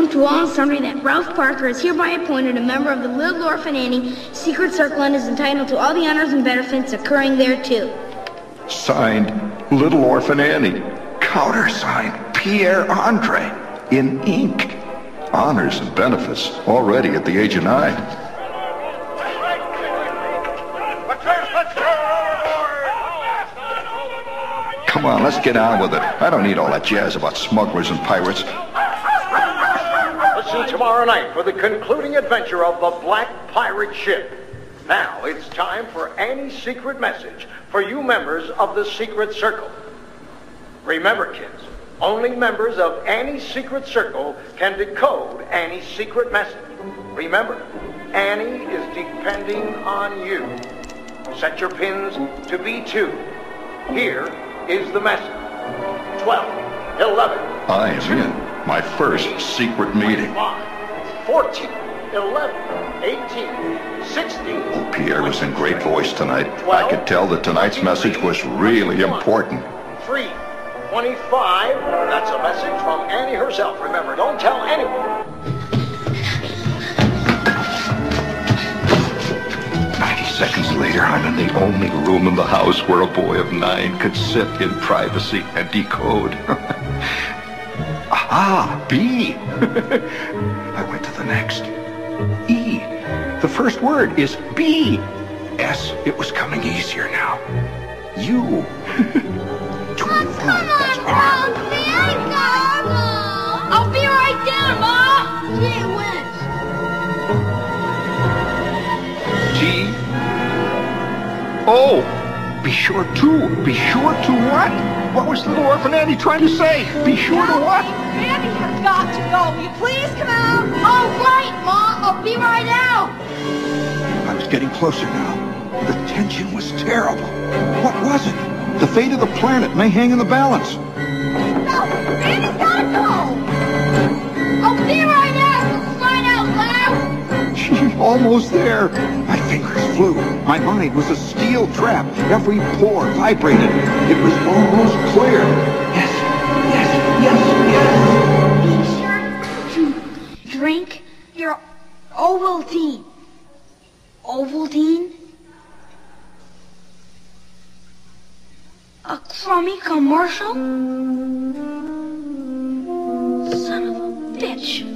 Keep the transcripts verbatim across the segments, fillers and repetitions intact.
informed to all and sundry that Ralph Parker is hereby appointed a member of the Little Orphan Annie Secret Circle and is entitled to all the honors and benefits occurring thereto. Signed, Little Orphan Annie. Countersigned, Pierre Andre. In ink. Honors and benefits already at the age of nine. Come on, let's get on with it. I don't need all that jazz about smugglers and pirates. Listen tomorrow night for the concluding adventure of the Black Pirate Ship. Now it's time for Annie's secret message for you members of the Secret Circle. Remember, kids, only members of Annie's Secret Circle can decode Annie's secret message. Remember, Annie is depending on you. Set your pins to B two. Here is the message. twelve, eleven. I am in my first secret meeting. fourteen, eleven, eighteen, sixteen. Oh, Pierre was in great voice tonight. I could tell that tonight's message was really important. three, twenty-five. That's a message from Annie herself. Remember, don't tell anyone. ninety seconds later, I'm in the only room in the house where a boy of nine could sit in privacy and decode. Aha, B. I went to the next. E. The first word is B. S. It was coming easier now. U. twenty-five, that's R. I'll be right there, Ma! Gee whiz. T. Oh, be sure to. Be sure to what? What was Little Orphan Annie trying to say? Be sure to what? Annie has got to go. Will you please come out? All right, Ma. I'll be right out. I was getting closer now. The tension was terrible. What was it? The fate of the planet may hang in the balance. No, Annie's gotta go. I'll be right out. For crying out loud. She's almost there. My fingers flew. My mind was a steel trap. Every pore vibrated. It was almost clear. Yes, yes, yes, yes. Be sure to drink your Ovaltine. Ovaltine? A crummy commercial? Son of a bitch.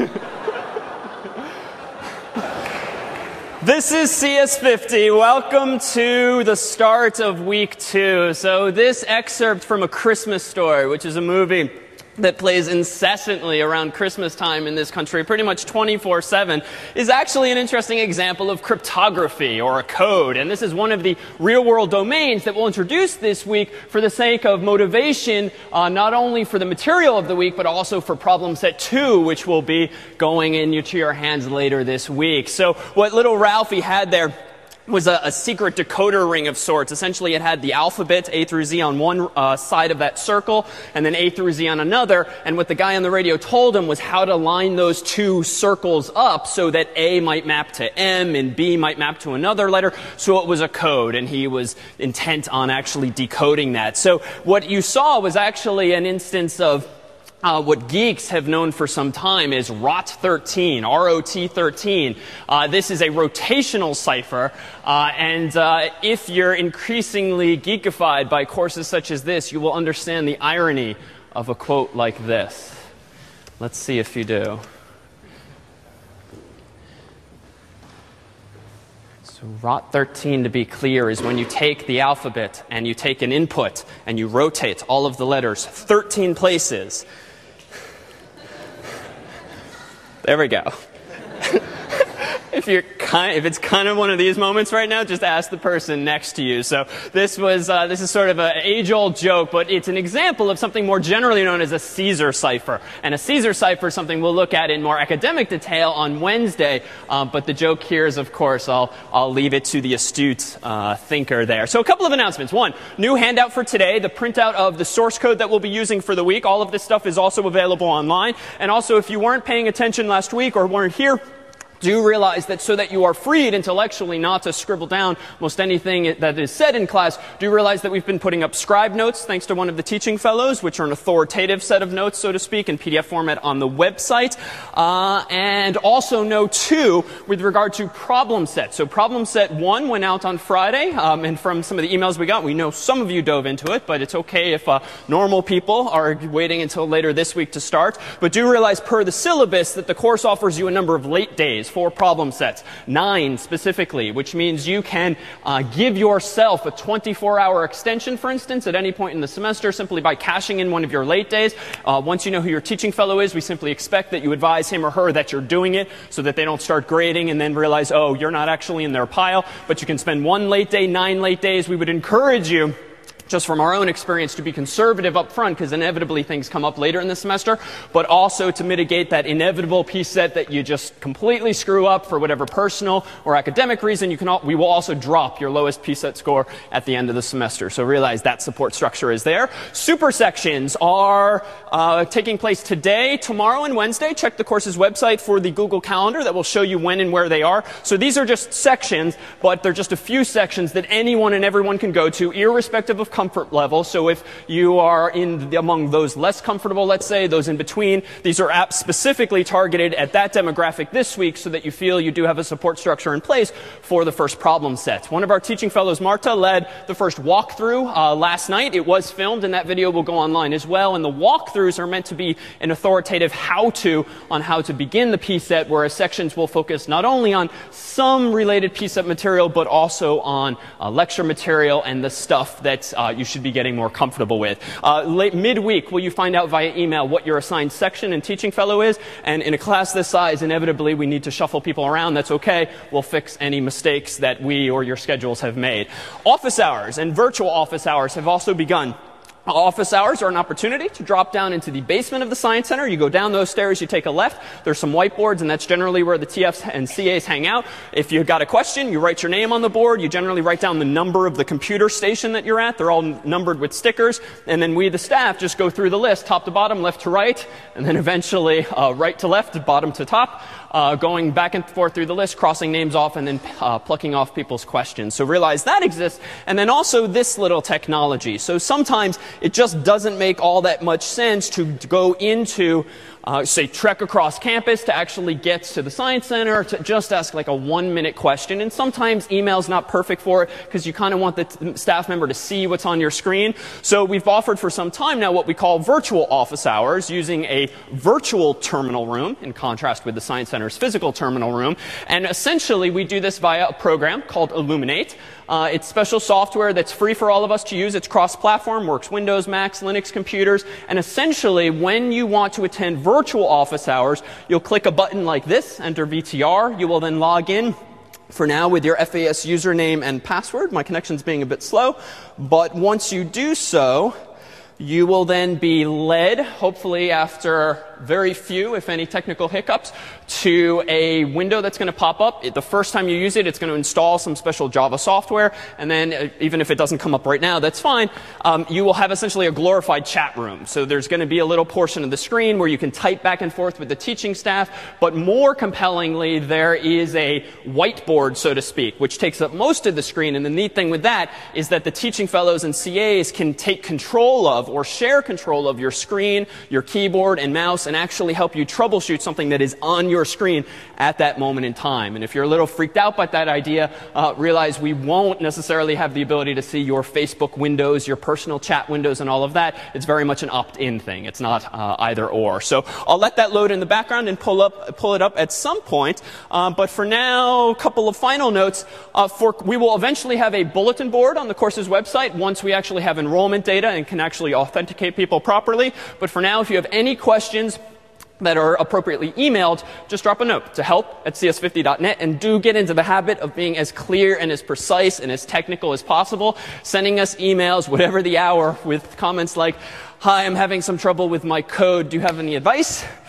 This is C S fifty. Welcome to the start of week two. So this excerpt from A Christmas Story, which is a movie that plays incessantly around Christmas time in this country, pretty much twenty-four seven, is actually an interesting example of cryptography or a code. And this is one of the real-world domains that we'll introduce this week for the sake of motivation, uh, not only for the material of the week, but also for problem set two, which will be going into your hands later this week. So what little Ralphie had there was a, a secret decoder ring of sorts. Essentially, it had the alphabet, A through Z, on one uh, side of that circle, and then A through Z on another. And what the guy on the radio told him was how to line those two circles up so that A might map to M and B might map to another letter. So it was a code, and he was intent on actually decoding that. So what you saw was actually an instance of Uh, what geeks have known for some time is R O T thirteen, R O T thirteen. Uh, this is a rotational cipher, uh, and uh, if you're increasingly geekified by courses such as this, you will understand the irony of a quote like this. Let's see if you do. So R O T thirteen, to be clear, is when you take the alphabet and you take an input and you rotate all of the letters thirteen places. There we go. If you're kind, if it's kind of one of these moments right now, just ask the person next to you. So this was uh, this is sort of an age-old joke, but it's an example of something more generally known as a Caesar cipher. And a Caesar cipher is something we'll look at in more academic detail on Wednesday. Um, but the joke here is, of course, I'll I'll leave it to the astute uh, thinker there. So a couple of announcements. One, new handout for today: the printout of the source code that we'll be using for the week. All of this stuff is also available online. And also, if you weren't paying attention last week or weren't here do realize that so that you are freed intellectually not to scribble down most anything that is said in class, do realize that we've been putting up scribe notes thanks to one of the teaching fellows, which are an authoritative set of notes, so to speak, in P D F format on the website. Uh, and also know, too, with regard to problem set. So problem set one went out on Friday, um, and from some of the emails we got, we know some of you dove into it, but it's okay if uh, normal people are waiting until later this week to start. But do realize per the syllabus that the course offers you a number of late days for problem sets, nine specifically, which means you can uh, give yourself a twenty-four hour extension, for instance, at any point in the semester simply by cashing in one of your late days. Uh, once you know who your teaching fellow is, we simply expect that you advise him or her that you're doing it so that they don't start grading and then realize, oh, you're not actually in their pile. But you can spend one late day, nine late days. We would encourage you, just from our own experience, to be conservative up front, because inevitably things come up later in the semester, but also to mitigate that inevitable P set that you just completely screw up for whatever personal or academic reason. You can all, we will also drop your lowest P set score at the end of the semester. So realize that support structure is there. Super sections are uh, taking place today, tomorrow, and Wednesday. Check the course's website for the Google Calendar that will show you when and where they are. So these are just sections, but they're just a few sections that anyone and everyone can go to, irrespective of comfort level. So if you are in the, among those less comfortable, let's say, those in between, these are apps specifically targeted at that demographic this week so that you feel you do have a support structure in place for the first problem set. One of our teaching fellows, Marta, led the first walkthrough uh, last night. It was filmed, and that video will go online as well. And the walkthroughs are meant to be an authoritative how-to on how to begin the P set, whereas sections will focus not only on some related P set material, but also on uh, lecture material and the stuff that uh, you should be getting more comfortable with. Uh, late midweek, will you find out via email what your assigned section and teaching fellow is? And in a class this size, inevitably we need to shuffle people around. That's okay. We'll fix any mistakes that we or your schedules have made. Office hours and virtual office hours have also begun. Office hours are an opportunity to drop down into the basement of the Science Center. You go down those stairs, you take a left. There's some whiteboards, and that's generally where the T Fs and C As hang out. If you've got a question, you write your name on the board. You generally write down the number of the computer station that you're at. They're all numbered with stickers. And then we, the staff, just go through the list, top to bottom, left to right, and then eventually uh, right to left, bottom to top. Uh, going back and forth through the list, crossing names off, and then uh, plucking off people's questions. So realize that exists. And then also this little technology. So sometimes it just doesn't make all that much sense to go into, uh, say, trek across campus to actually get to the Science Center, to just ask like a one-minute question. And sometimes email's not perfect for it because you kind of want the t- staff member to see what's on your screen. So we've offered for some time now what we call virtual office hours, using a virtual terminal room in contrast with the Science Center physical terminal room. And essentially, we do this via a program called Illuminate. Uh, it's special software that's free for all of us to use. It's cross-platform, works Windows, Macs, Linux computers. And essentially, when you want to attend virtual office hours, you'll click a button like this, enter V T R. You will then log in, for now, with your F A S username and password. My connection's being a bit slow. But once you do so, you will then be led, hopefully after very few, if any, technical hiccups, to a window that's going to pop up. It, the first time you use it, it's going to install some special Java software, and then uh, even if it doesn't come up right now, that's fine. Um, you will have essentially a glorified chat room. So there's going to be a little portion of the screen where you can type back and forth with the teaching staff, but more compellingly, there is a whiteboard, so to speak, which takes up most of the screen. And the neat thing with that is that the teaching fellows and C As can take control of or share control of your screen, your keyboard and mouse, and actually help you troubleshoot something that is on your screen at that moment in time. And if you're a little freaked out by that idea, uh, realize we won't necessarily have the ability to see your Facebook windows, your personal chat windows, and all of that. It's very much an opt-in thing. It's not uh, either or. So I'll let that load in the background and pull up, pull it up at some point. Uh, but for now, a couple of final notes. Uh, for we will eventually have a bulletin board on the course's website once we actually have enrollment data and can actually authenticate people properly. But for now, if you have any questions that are appropriately emailed, just drop a note to help at c s fifty dot net, and do get into the habit of being as clear and as precise and as technical as possible, sending us emails, whatever the hour, with comments like, hi, I'm having some trouble with my code. Do you have any advice?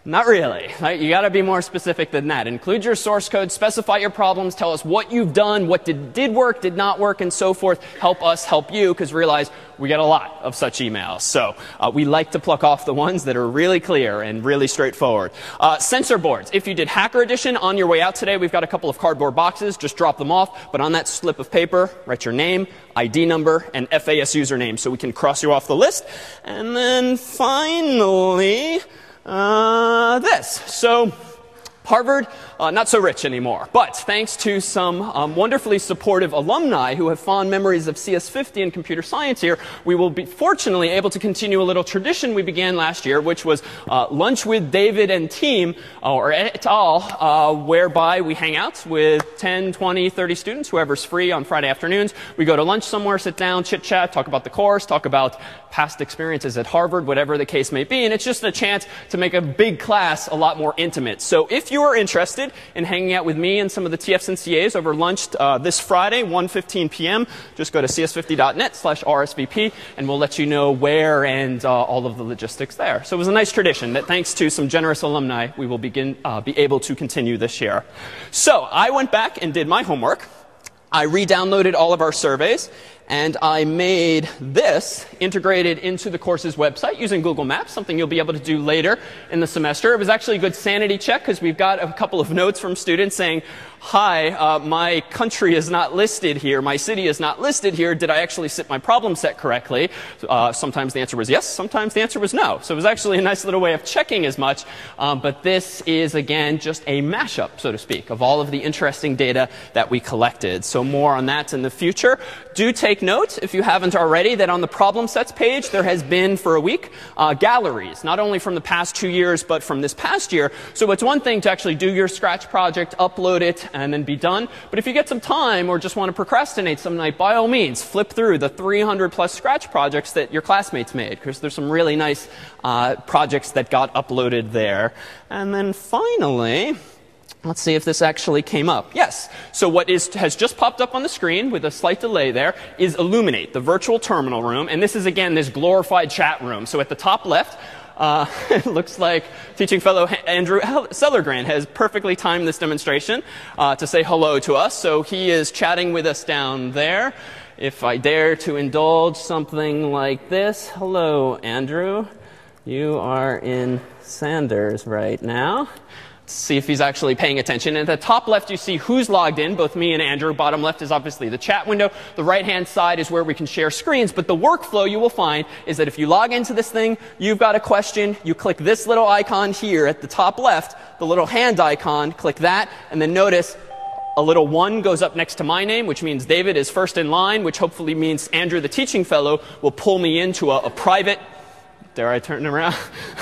Not really. Right? You got to be more specific than that. Include your source code, specify your problems, tell us what you've done, what did, did work, did not work, and so forth. Help us help you, because realize we get a lot of such emails. So uh, we like to pluck off the ones that are really clear and really straightforward. Uh, censor boards. If you did Hacker Edition on your way out today, we've got a couple of cardboard boxes. Just drop them off. But on that slip of paper, write your name, I D number, and F A S username so we can cross you off the list. And then finally, Uh, this. So Harvard, uh, not so rich anymore. But thanks to some um, wonderfully supportive alumni who have fond memories of C S fifty and computer science here, we will be fortunately able to continue a little tradition we began last year, which was uh, lunch with David and team, uh, or et al., uh, whereby we hang out with ten, twenty, thirty students, whoever's free on Friday afternoons. We go to lunch somewhere, sit down, chit-chat, talk about the course, talk about past experiences at Harvard, whatever the case may be. And it's just a chance to make a big class a lot more intimate. So if you are interested in hanging out with me and some of the T Fs and C As over lunch uh, this Friday, one fifteen p m, just go to c s fifty dot net slash R S V P, and we'll let you know where and uh, all of the logistics there. So it was a nice tradition that thanks to some generous alumni, we will begin, uh, be able to continue this year. So I went back and did my homework. I re-downloaded all of our surveys, and I made this integrated into the course's website using Google Maps, something you'll be able to do later in the semester. It was actually a good sanity check because we've got a couple of notes from students saying, hi, uh, my country is not listed here, my city is not listed here, did I actually set my problem set correctly? Uh, sometimes the answer was yes, sometimes the answer was no. So it was actually a nice little way of checking as much, um, but this is, again, just a mashup, so to speak, of all of the interesting data that we collected. So more on that in the future. Do take note, if you haven't already, that on the problem sets page, there has been, for a week, uh, galleries, not only from the past two years, but from this past year. So it's one thing to actually do your Scratch project, upload it, and then be done. But if you get some time or just want to procrastinate some night, by all means, flip through the three hundred plus Scratch projects that your classmates made, because there's some really nice uh, projects that got uploaded there. And then finally, let's see if this actually came up. Yes. So what is, has just popped up on the screen with a slight delay there is Illuminate, the virtual terminal room. And this is, again, this glorified chat room. So at the top left, Uh, it looks like teaching fellow Andrew Sellergrand has perfectly timed this demonstration uh, to say hello to us. So he is chatting with us down there. If I dare to indulge something like this. Hello, Andrew. You are in Sanders right now. See if he's actually paying attention. And at the top left, you see who's logged in, both me and Andrew. Bottom left is obviously the chat window. The right-hand side is where we can share screens. But the workflow you will find is that if you log into this thing, you've got a question, you click this little icon here at the top left, the little hand icon, click that, and then notice a little one goes up next to my name, which means David is first in line, which hopefully means Andrew, the teaching fellow, will pull me into a, a private, dare I turn around?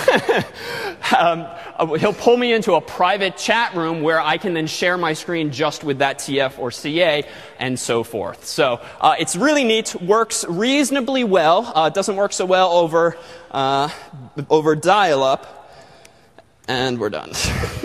um, he'll pull me into a private chat room where I can then share my screen just with that T F or C A and so forth. So uh, it's really neat, works reasonably well. Uh, doesn't work so well over, uh, over dial-up. And we're done.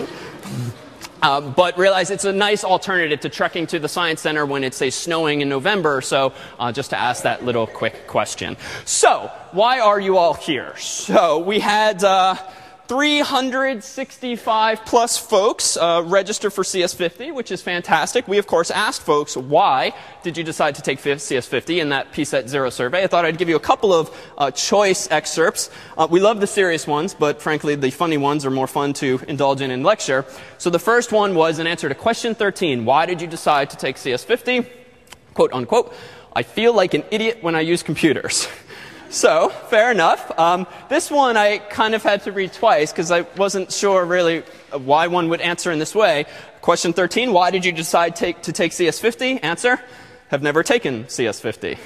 Uh, but realize it's a nice alternative to trekking to the Science Center when it's, say, snowing in November or so, uh, just to ask that little quick question. So, why are you all here? So, we had uh, three hundred sixty-five plus folks uh, register for C S fifty, which is fantastic. We, of course, asked folks, why did you decide to take C S fifty in that P SET Zero survey? I thought I'd give you a couple of uh, choice excerpts. Uh, we love the serious ones, but frankly, the funny ones are more fun to indulge in in lecture. So the first one was an answer to question thirteen. Why did you decide to take C S fifty? Quote, unquote, I feel like an idiot when I use computers. So, fair enough. Um, this one I kind of had to read twice because I wasn't sure really why one would answer in this way. Question thirteen, why did you decide take, to take C S fifty? Answer, have never taken C S fifty.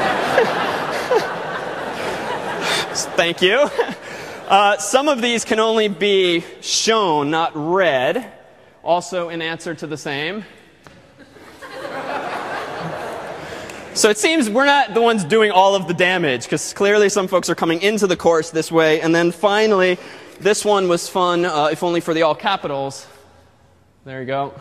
Thank you. Uh, some of these can only be shown, not read. Also in answer to the same. So it seems we're not the ones doing all of the damage, because clearly some folks are coming into the course this way. And then finally, this one was fun, uh, if only for the all capitals. There you go.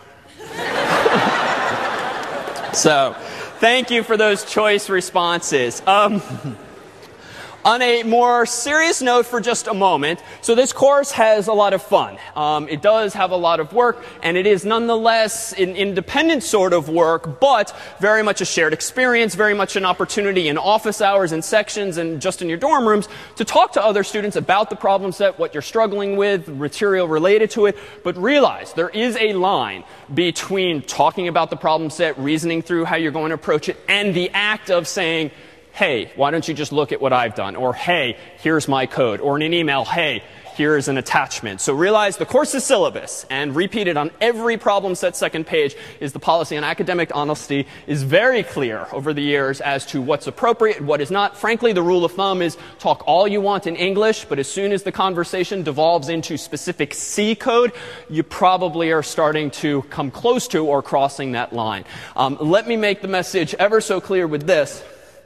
So, thank you for those choice responses. Um, On a more serious note for just a moment, so this course has a lot of fun. Um, it does have a lot of work, and it is nonetheless an independent sort of work, but very much a shared experience, very much an opportunity in office hours and sections and just in your dorm rooms to talk to other students about the problem set, what you're struggling with, material related to it, but realize there is a line between talking about the problem set, reasoning through how you're going to approach it, and the act of saying, hey, why don't you just look at what I've done? Or, hey, here's my code. Or in an email, hey, here's an attachment. So realize the course's syllabus, and repeated on every problem set second page, is the policy on academic honesty is very clear over the years as to what's appropriate and what is not. Frankly, the rule of thumb is talk all you want in English, but as soon as the conversation devolves into specific C code, you probably are starting to come close to or crossing that line. Um, let me make the message ever so clear with this.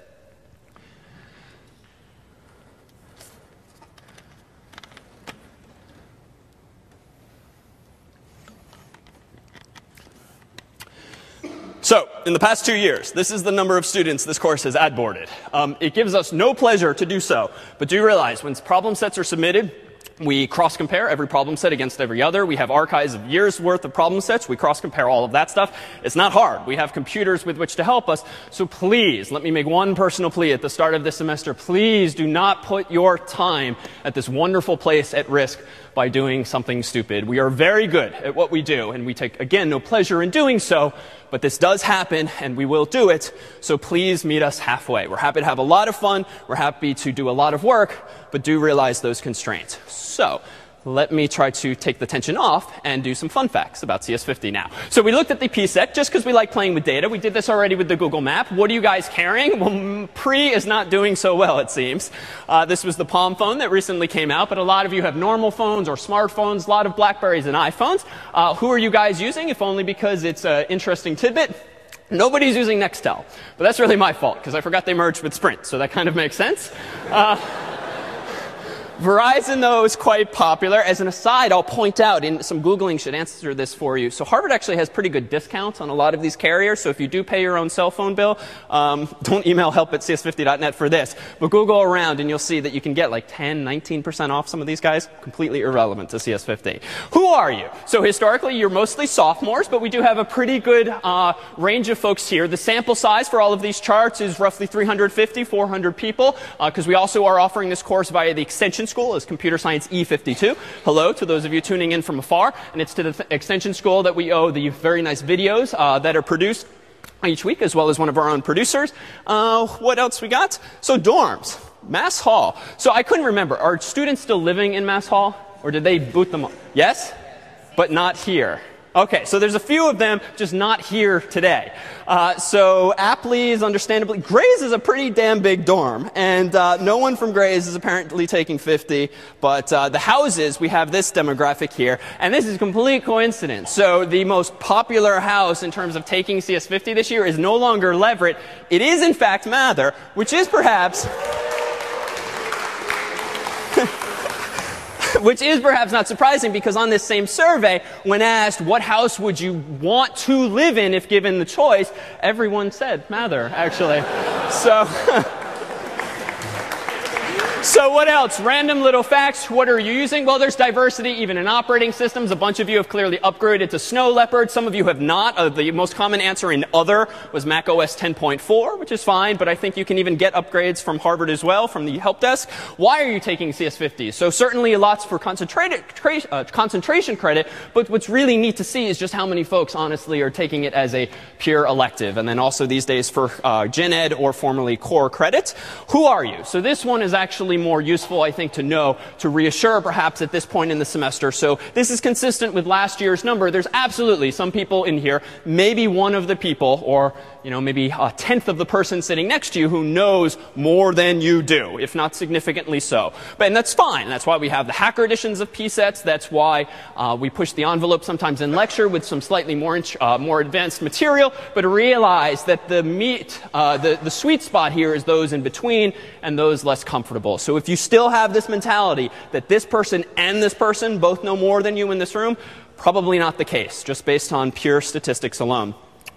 So, in the past two years, this is the number of students this course has ad boarded. Um, it gives us no pleasure to do so, but do realize when problem sets are submitted, we cross-compare every problem set against every other. We have archives of years' worth of problem sets. We cross-compare all of that stuff. It's not hard. We have computers with which to help us. So please, let me make one personal plea at the start of this semester. Please do not put your time at this wonderful place at risk by doing something stupid. We are very good at what we do, and we take, again, no pleasure in doing so, but this does happen, and we will do it, so please meet us halfway. We're happy to have a lot of fun. We're happy to do a lot of work, but do realize those constraints. So let me try to take the tension off and do some fun facts about C S fifty now. So we looked at the P set just because we like playing with data. We did this already with the Google Map. What are you guys carrying? Well, Pre is not doing so well, it seems. Uh, this was the Palm phone that recently came out, but a lot of you have normal phones or smartphones, a lot of Blackberries and iPhones. Uh, who are you guys using, if only because it's an interesting tidbit? Nobody's using Nextel. But that's really my fault, because I forgot they merged with Sprint, so that kind of makes sense. Uh, Verizon, though, is quite popular. As an aside, I'll point out, and some Googling should answer this for you. So Harvard actually has pretty good discounts on a lot of these carriers. So if you do pay your own cell phone bill, um, don't email help at c s fifty dot net for this. But Google around, and you'll see that you can get like ten, nineteen percent off some of these guys. Completely irrelevant to C S fifty. Who are you? So historically, you're mostly sophomores, but we do have a pretty good uh, range of folks here. The sample size for all of these charts is roughly three hundred fifty, four hundred people, because uh, we also are offering this course via the Extension School as Computer Science E fifty-two. Hello to those of you tuning in from afar. And it's to the th Extension School that we owe the very nice videos uh, that are produced each week, as well as one of our own producers. Uh, what else we got? So dorms. Mass Hall. So I couldn't remember. Are students still living in Mass Hall? Or did they boot them up? Yes? But not here. Okay, so there's a few of them, just not here today. Uh, so Apley is understandably, Gray's is a pretty damn big dorm, and uh, no one from Gray's is apparently taking fifty, but uh, the houses, we have this demographic here, and this is complete coincidence. So the most popular house in terms of taking C S fifty this year is no longer Leverett. It is, in fact, Mather, which is perhaps... Which is perhaps not surprising, because on this same survey, when asked what house would you want to live in if given the choice, everyone said Mather, actually. So... So what else? Random little facts. What are you using? Well, there's diversity even in operating systems. A bunch of you have clearly upgraded to Snow Leopard. Some of you have not. Uh, the most common answer in other was Mac O S ten point four, which is fine, but I think you can even get upgrades from Harvard as well, from the help desk. Why are you taking C S fifty? So certainly lots for concentrated, uh, concentration credit, but what's really neat to see is just how many folks honestly are taking it as a pure elective, and then also these days for uh, Gen Ed or formerly core credit. Who are you? So this one is actually more useful, I think, to know, to reassure perhaps at this point in the semester. So this is consistent with last year's number. There's absolutely some people in here, maybe one of the people, or you know, maybe a tenth of the person sitting next to you who knows more than you do, if not significantly so. But, and that's fine. That's why we have the hacker editions of P SETs. That's why uh, we push the envelope sometimes in lecture with some slightly more uh, more advanced material. But realize that the meat, uh, the, the sweet spot here is those in between and those less comfortable. So if you still have this mentality that this person and this person both know more than you in this room, probably not the case, just based on pure statistics alone.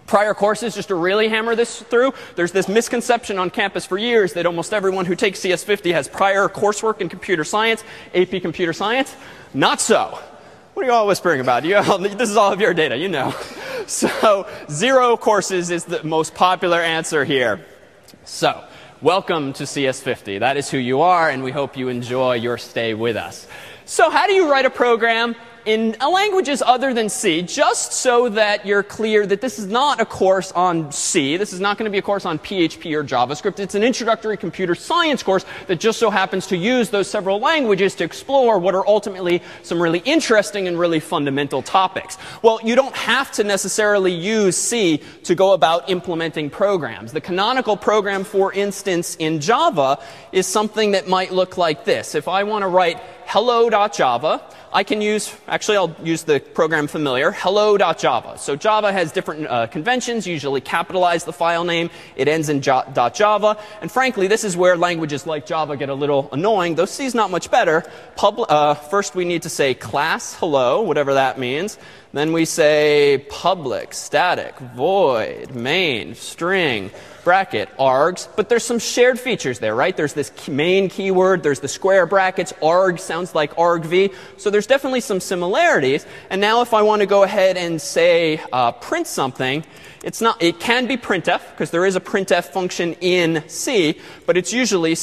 Prior courses, just to really hammer this through, there's this misconception on campus for years that almost everyone who takes C S fifty has prior coursework in computer science, A P computer science. Not so. What are you all whispering about? You all, this is all of your data, you know. So zero courses is the most popular answer here. So welcome to C S fifty. That is who you are, and we hope you enjoy your stay with us. So how do you write a program in languages other than C, just so that you're clear that this is not a course on C. This is not going to be a course on P H P or JavaScript. It's an introductory computer science course that just so happens to use those several languages to explore what are ultimately some really interesting and really fundamental topics. Well, you don't have to necessarily use C to go about implementing programs. The canonical program, for instance, in Java is something that might look like this. If I want to write hello.java, I can use, actually I'll use the program familiar, hello.java. So Java has different uh, conventions, usually capitalize the file name, it ends in .java, and frankly this is where languages like Java get a little annoying, though C is not much better. Pub uh, first we need to say class hello, whatever that means. Then we say public, static, void, main, string, bracket, args. But there's some shared features there, right? There's this main keyword, there's the square brackets, arg sounds like argv. So there's definitely some similarities. And now if I want to go ahead and say uh, print something, it's not, it can be printf, because there is a printf function in C, but it's usually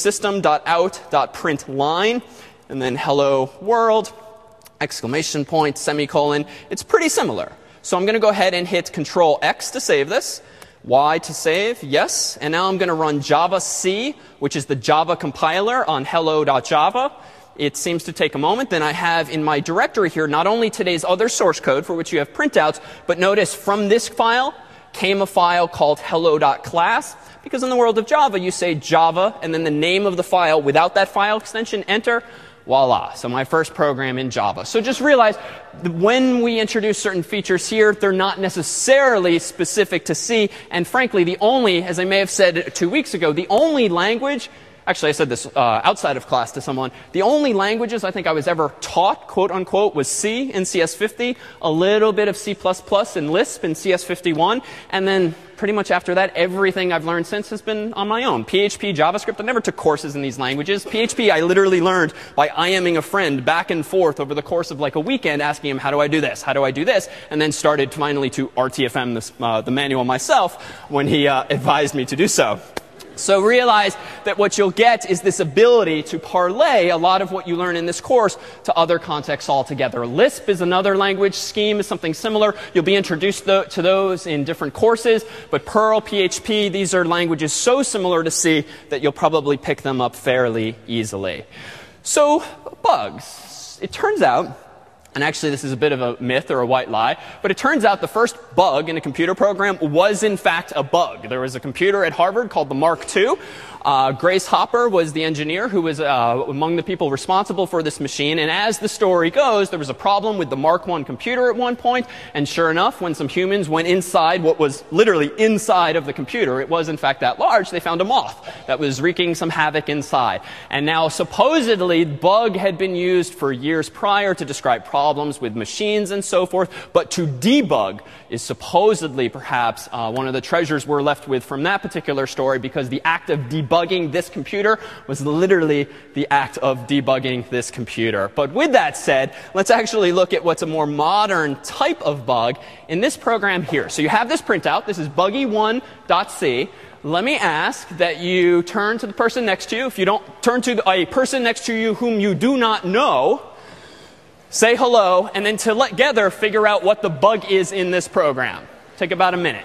system.out.println, and then hello world, exclamation point, semicolon. It's pretty similar. So I'm going to go ahead and hit Control X to save this. Y to save, yes. And now I'm going to run javac, which is the Java compiler on hello.java. It seems to take a moment. Then I have in my directory here not only today's other source code for which you have printouts, but notice from this file came a file called hello.class. Because in the world of Java, you say Java and then the name of the file without that file extension, enter. Voila. So my first program in Java. So just realize that when we introduce certain features here, they're not necessarily specific to C. And frankly, the only, as I may have said two weeks ago, the only language, actually I said this uh, outside of class to someone, the only languages I think I was ever taught, quote unquote, was C in C S fifty, a little bit of C plus plus and Lisp in C S fifty-one, and then pretty much after that, everything I've learned since has been on my own. P H P, JavaScript, I never took courses in these languages. P H P I literally learned by IMing a friend back and forth over the course of like a weekend, asking him, how do I do this? How do I do this? And then started finally to R T F M this, uh, the manual myself when he uh, advised me to do so. So realize that what you'll get is this ability to parlay a lot of what you learn in this course to other contexts altogether. Lisp is another language. Scheme is something similar. You'll be introduced th to those in different courses. But Perl, P H P, these are languages so similar to C that you'll probably pick them up fairly easily. So bugs. It turns out, and actually this is a bit of a myth or a white lie, but it turns out the first bug in a computer program was in fact a bug. There was a computer at Harvard called the Mark two. Uh, Grace Hopper was the engineer who was uh, among the people responsible for this machine. And as the story goes, there was a problem with the Mark one computer at one point. And sure enough, when some humans went inside what was literally inside of the computer, it was in fact that large, they found a moth that was wreaking some havoc inside. And now supposedly bug had been used for years prior to describe problems with machines and so forth. But to debug is supposedly perhaps uh, one of the treasures we're left with from that particular story, because the act of debugging Debugging this computer was literally the act of debugging this computer. But with that said, let's actually look at what's a more modern type of bug in this program here. So you have this printout. This is buggy one dot c. Let me ask that you turn to the person next to you. If you don't turn to a person next to you whom you do not know, say hello, and then together figure out what the bug is in this program. Take about a minute.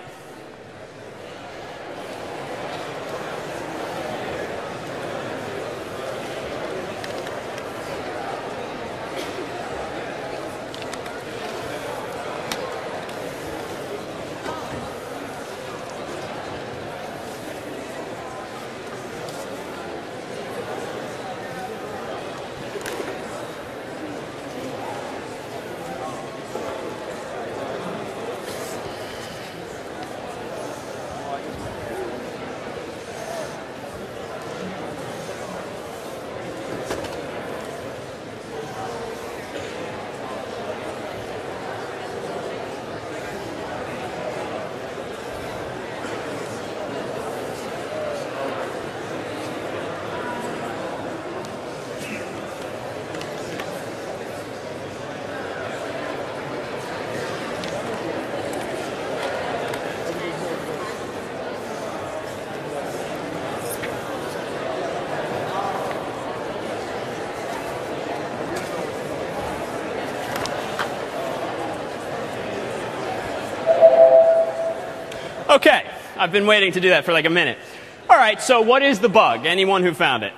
Okay, I've been waiting to do that for like a minute. All right, so what is the bug? Anyone who found it?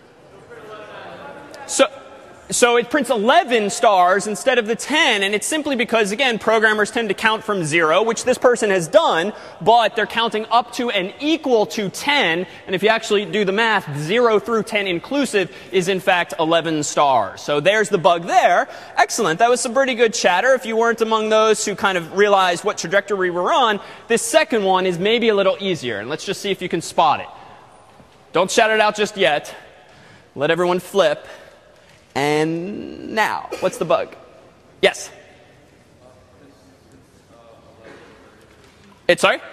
So, so it prints eleven stars instead of the ten, and it's simply because, again, programmers tend to count from zero, which this person has done, but they're counting up to and equal to ten, and if you actually do the math, zero through ten inclusive is in fact eleven stars. So there's the bug there. Excellent. That was some pretty good chatter. If you weren't among those who kind of realized what trajectory we were on, this second one is maybe a little easier, and let's just see if you can spot it. Don't shout it out just yet. Let everyone flip. And now, what's the bug? Yes? It's sorry?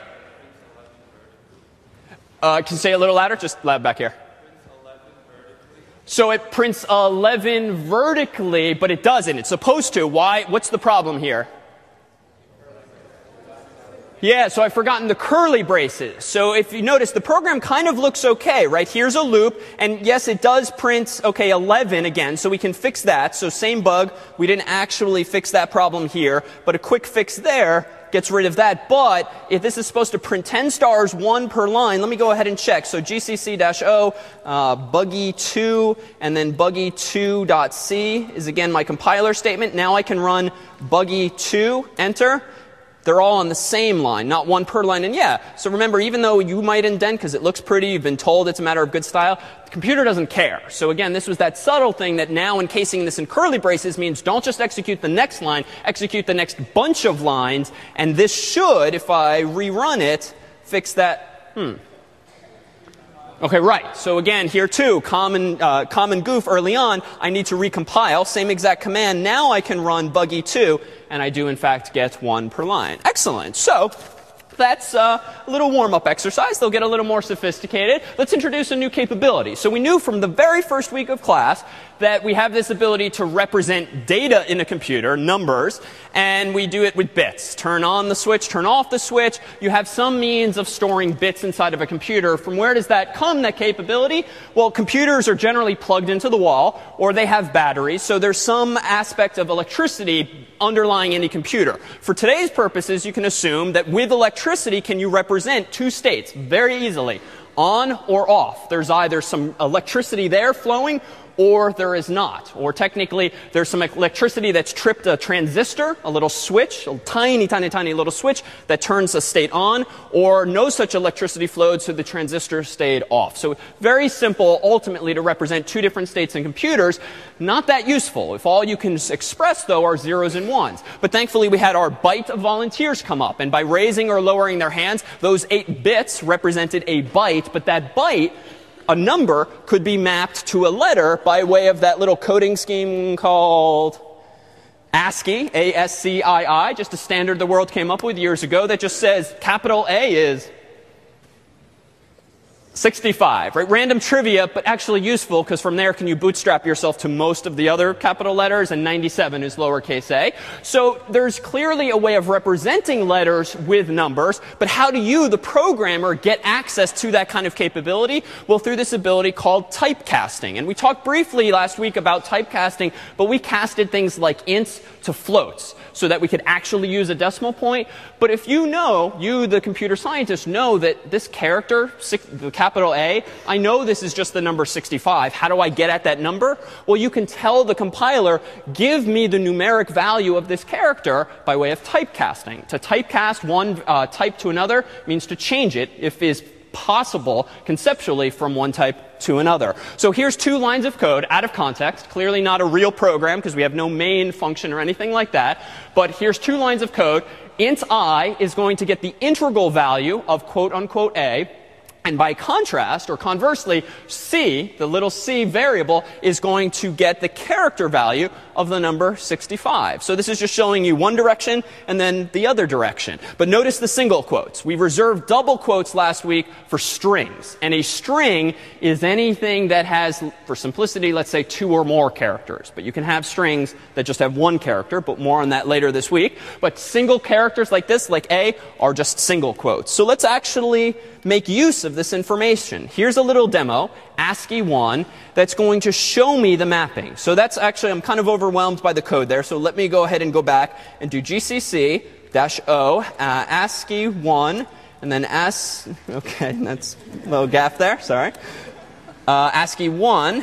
Uh, can you say it a little louder? Just loud back here. So it prints eleven vertically, but it doesn't. It's supposed to. Why? What's the problem here? Yeah, so I've forgotten the curly braces. So if you notice, the program kind of looks okay, right? Here's a loop, and yes, it does print, okay, eleven again, so we can fix that. So same bug. We didn't actually fix that problem here, but a quick fix there gets rid of that. But if this is supposed to print ten stars, one per line, let me go ahead and check. So G C C-O, uh, buggy two, and then buggy two.c is again my compiler statement. Now I can run buggy two, enter. They're all on the same line, not one per line. And yeah, so remember, even though you might indent because it looks pretty, you've been told it's a matter of good style, the computer doesn't care. So again, this was that subtle thing that now encasing this in curly braces means don't just execute the next line, execute the next bunch of lines. And this should, if I rerun it, fix that. Hmm. Okay, right. So again, here too, common, uh, common goof early on. I need to recompile. Same exact command. Now I can run buggy two, and I do in fact get one per line. Excellent. So that's uh, a little warm-up exercise. They'll get a little more sophisticated. Let's introduce a new capability. So we knew from the very first week of class that we have this ability to represent data in a computer, numbers, and we do it with bits. Turn on the switch, turn off the switch. You have some means of storing bits inside of a computer. From where does that come, that capability? Well, computers are generally plugged into the wall, or they have batteries, so there's some aspect of electricity underlying any computer. For today's purposes, you can assume that with electricity, can you represent two states very easily, on or off. There's either some electricity there flowing, or there is not. Or technically, there's some electricity that's tripped a transistor, a little switch, a tiny, tiny, tiny little switch that turns a state on, or no such electricity flowed, so the transistor stayed off. So very simple, ultimately, to represent two different states in computers. Not that useful if all you can express, though, are zeros and ones. But thankfully, we had our byte of volunteers come up. And by raising or lowering their hands, those eight bits represented a byte. But that byte, a number, could be mapped to a letter by way of that little coding scheme called ASCII, A S C I I, just a standard the world came up with years ago that just says capital A is sixty-five, right? Random trivia, but actually useful, because from there can you bootstrap yourself to most of the other capital letters, and ninety-seven is lowercase a. So there's clearly a way of representing letters with numbers, but how do you, the programmer, get access to that kind of capability? Well, through this ability called typecasting. And we talked briefly last week about typecasting, but we casted things like ints to floats so that we could actually use a decimal point. But if you know, you, the computer scientist, know that this character, the capital A, I know this is just the number sixty-five. How do I get at that number? Well, you can tell the compiler, give me the numeric value of this character by way of typecasting. To typecast one uh, type to another means to change it, if is possible conceptually, from one type to another. So here's two lines of code out of context. Clearly not a real program because we have no main function or anything like that. But here's two lines of code. Int I is going to get the integral value of quote unquote A. And by contrast, or conversely, C, the little c variable, is going to get the character value of the number sixty-five. So this is just showing you one direction and then the other direction. But notice the single quotes. We reserved double quotes last week for strings. And a string is anything that has, for simplicity, let's say two or more characters. But you can have strings that just have one character, but more on that later this week. But single characters like this, like A, are just single quotes. So let's actually make use of this information. Here's a little demo, ASCII one, that's going to show me the mapping. So that's actually, I'm kind of overwhelmed by the code there, so let me go ahead and go back and do G C C-O, uh, ASCII one, and then AS, okay, that's a little gaffe there, sorry. Uh, ASCII one.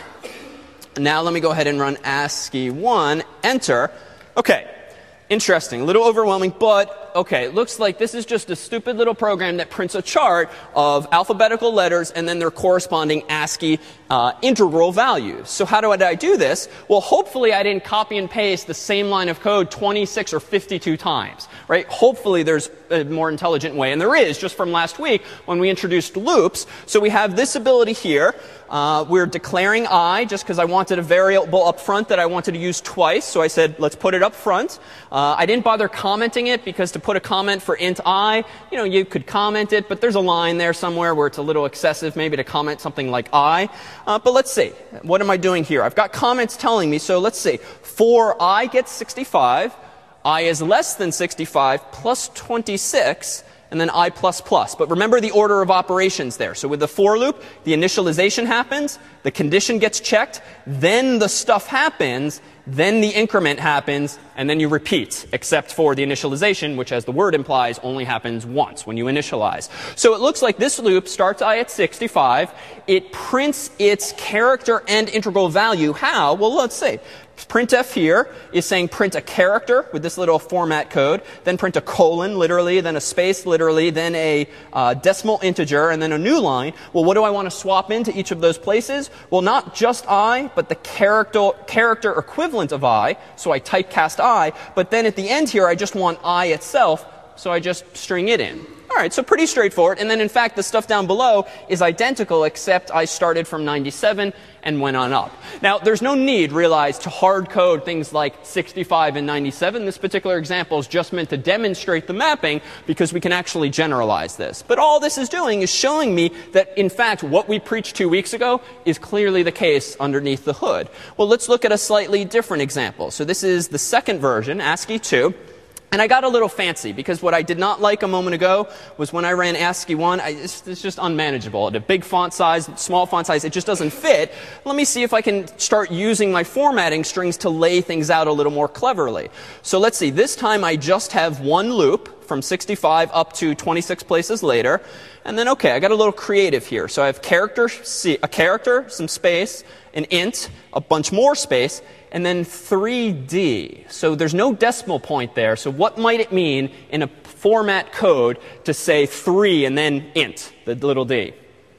Now let me go ahead and run ASCII one, enter. Okay, interesting, a little overwhelming, but okay, it looks like this is just a stupid little program that prints a chart of alphabetical letters and then their corresponding ASCII uh, integral values. So how do I do this? Well, hopefully I didn't copy and paste the same line of code twenty-six or fifty-two times, right? Hopefully there's a more intelligent way, and there is just from last week when we introduced loops. So we have this ability here. Uh, we're declaring I just because I wanted a variable up front that I wanted to use twice. So I said, let's put it up front. Uh, I didn't bother commenting it because to put a comment for int I, you know, you could comment it, but there's a line there somewhere where it's a little excessive maybe to comment something like I. Uh, but let's see. What am I doing here? I've got comments telling me. So let's see. For I gets sixty-five, I is less than sixty-five plus twenty-six, and then I plus plus. But remember the order of operations there. So with the for loop, the initialization happens, the condition gets checked, then the stuff happens, then the increment happens, and then you repeat, except for the initialization, which as the word implies, only happens once when you initialize. So it looks like this loop starts I at sixty-five. It prints its character and integral value. How? Well, let's see. Printf here is saying print a character with this little format code, then print a colon, literally, then a space, literally, then a uh, decimal integer, and then a new line. Well, what do I want to swap into each of those places? Well, not just I, but the character, character equivalent of I. So I typecast I, but then at the end here, I just want I itself, so I just string it in. All right, so pretty straightforward. And then, in fact, the stuff down below is identical, except I started from ninety-seven and went on up. Now, there's no need, realize, to hard code things like sixty-five and ninety-seven. This particular example is just meant to demonstrate the mapping because we can actually generalize this. But all this is doing is showing me that, in fact, what we preached two weeks ago is clearly the case underneath the hood. Well, let's look at a slightly different example. So this is the second version, ASCII two. And I got a little fancy because what I did not like a moment ago was when I ran ASCII one, I, it's, it's just unmanageable. At a big font size, small font size, it just doesn't fit. Let me see if I can start using my formatting strings to lay things out a little more cleverly. So let's see. This time I just have one loop from sixty-five up to twenty-six places later. And then, okay, I got a little creative here. So I have character, a character, some space, an int, a bunch more space, and then three D. So there's no decimal point there. So what might it mean in a format code to say three and then int, the little d?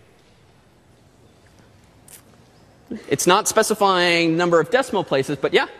It's not specifying number of decimal places, but yeah?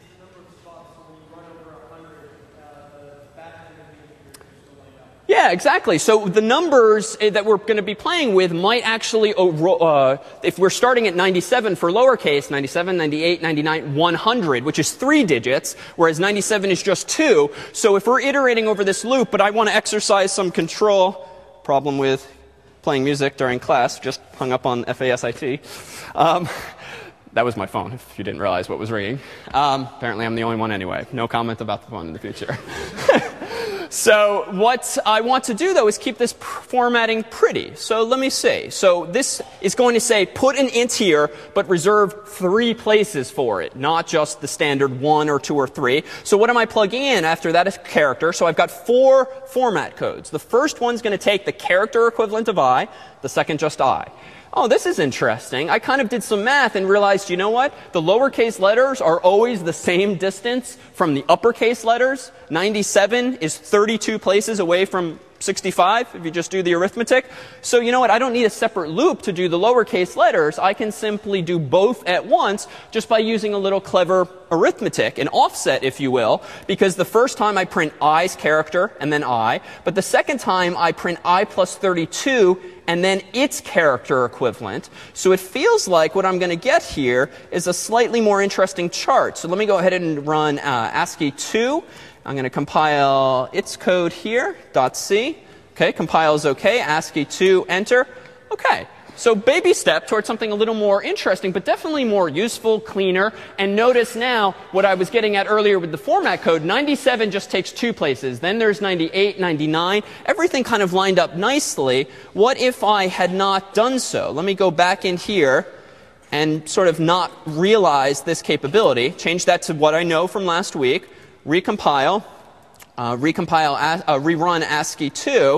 Yeah, exactly. So the numbers that we're going to be playing with might actually, uh, if we're starting at ninety-seven for lowercase, ninety-seven, ninety-eight, ninety-nine, one hundred, which is three digits, whereas ninety-seven is just two. So if we're iterating over this loop, but I want to exercise some control, problem with playing music during class, just hung up on F A S I T. Um, that was my phone, if you didn't realize what was ringing. Um, apparently I'm the only one anyway. No comment about the phone in the future. So what I want to do, though, is keep this pr- formatting pretty. So let me see. So this is going to say put an int here, but reserve three places for it, not just the standard one or two or three. So what am I plugging in after that is character? So I've got four format codes. The first one's going to take the character equivalent of I, the second just I. Oh, this is interesting. I kind of did some math and realized, you know what? The lowercase letters are always the same distance from the uppercase letters. ninety-seven is thirty-two places away from sixty-five, if you just do the arithmetic. So you know what? I don't need a separate loop to do the lowercase letters. I can simply do both at once just by using a little clever arithmetic, an offset, if you will, because the first time I print I's character and then I, but the second time I print I plus thirty-two and then its character equivalent. So it feels like what I'm going to get here is a slightly more interesting chart. So let me go ahead and run uh, ASCII two. I'm going to compile its code here, .c. Okay, compiles OK. ASCII two, enter. OK. So baby step towards something a little more interesting, but definitely more useful, cleaner. And notice now what I was getting at earlier with the format code. ninety-seven just takes two places. Then there's ninety-eight, ninety-nine. Everything kind of lined up nicely. What if I had not done so? Let me go back in here and sort of not realize this capability. Change that to what I know from last week. Recompile, uh, recompile, uh, rerun ASCII two,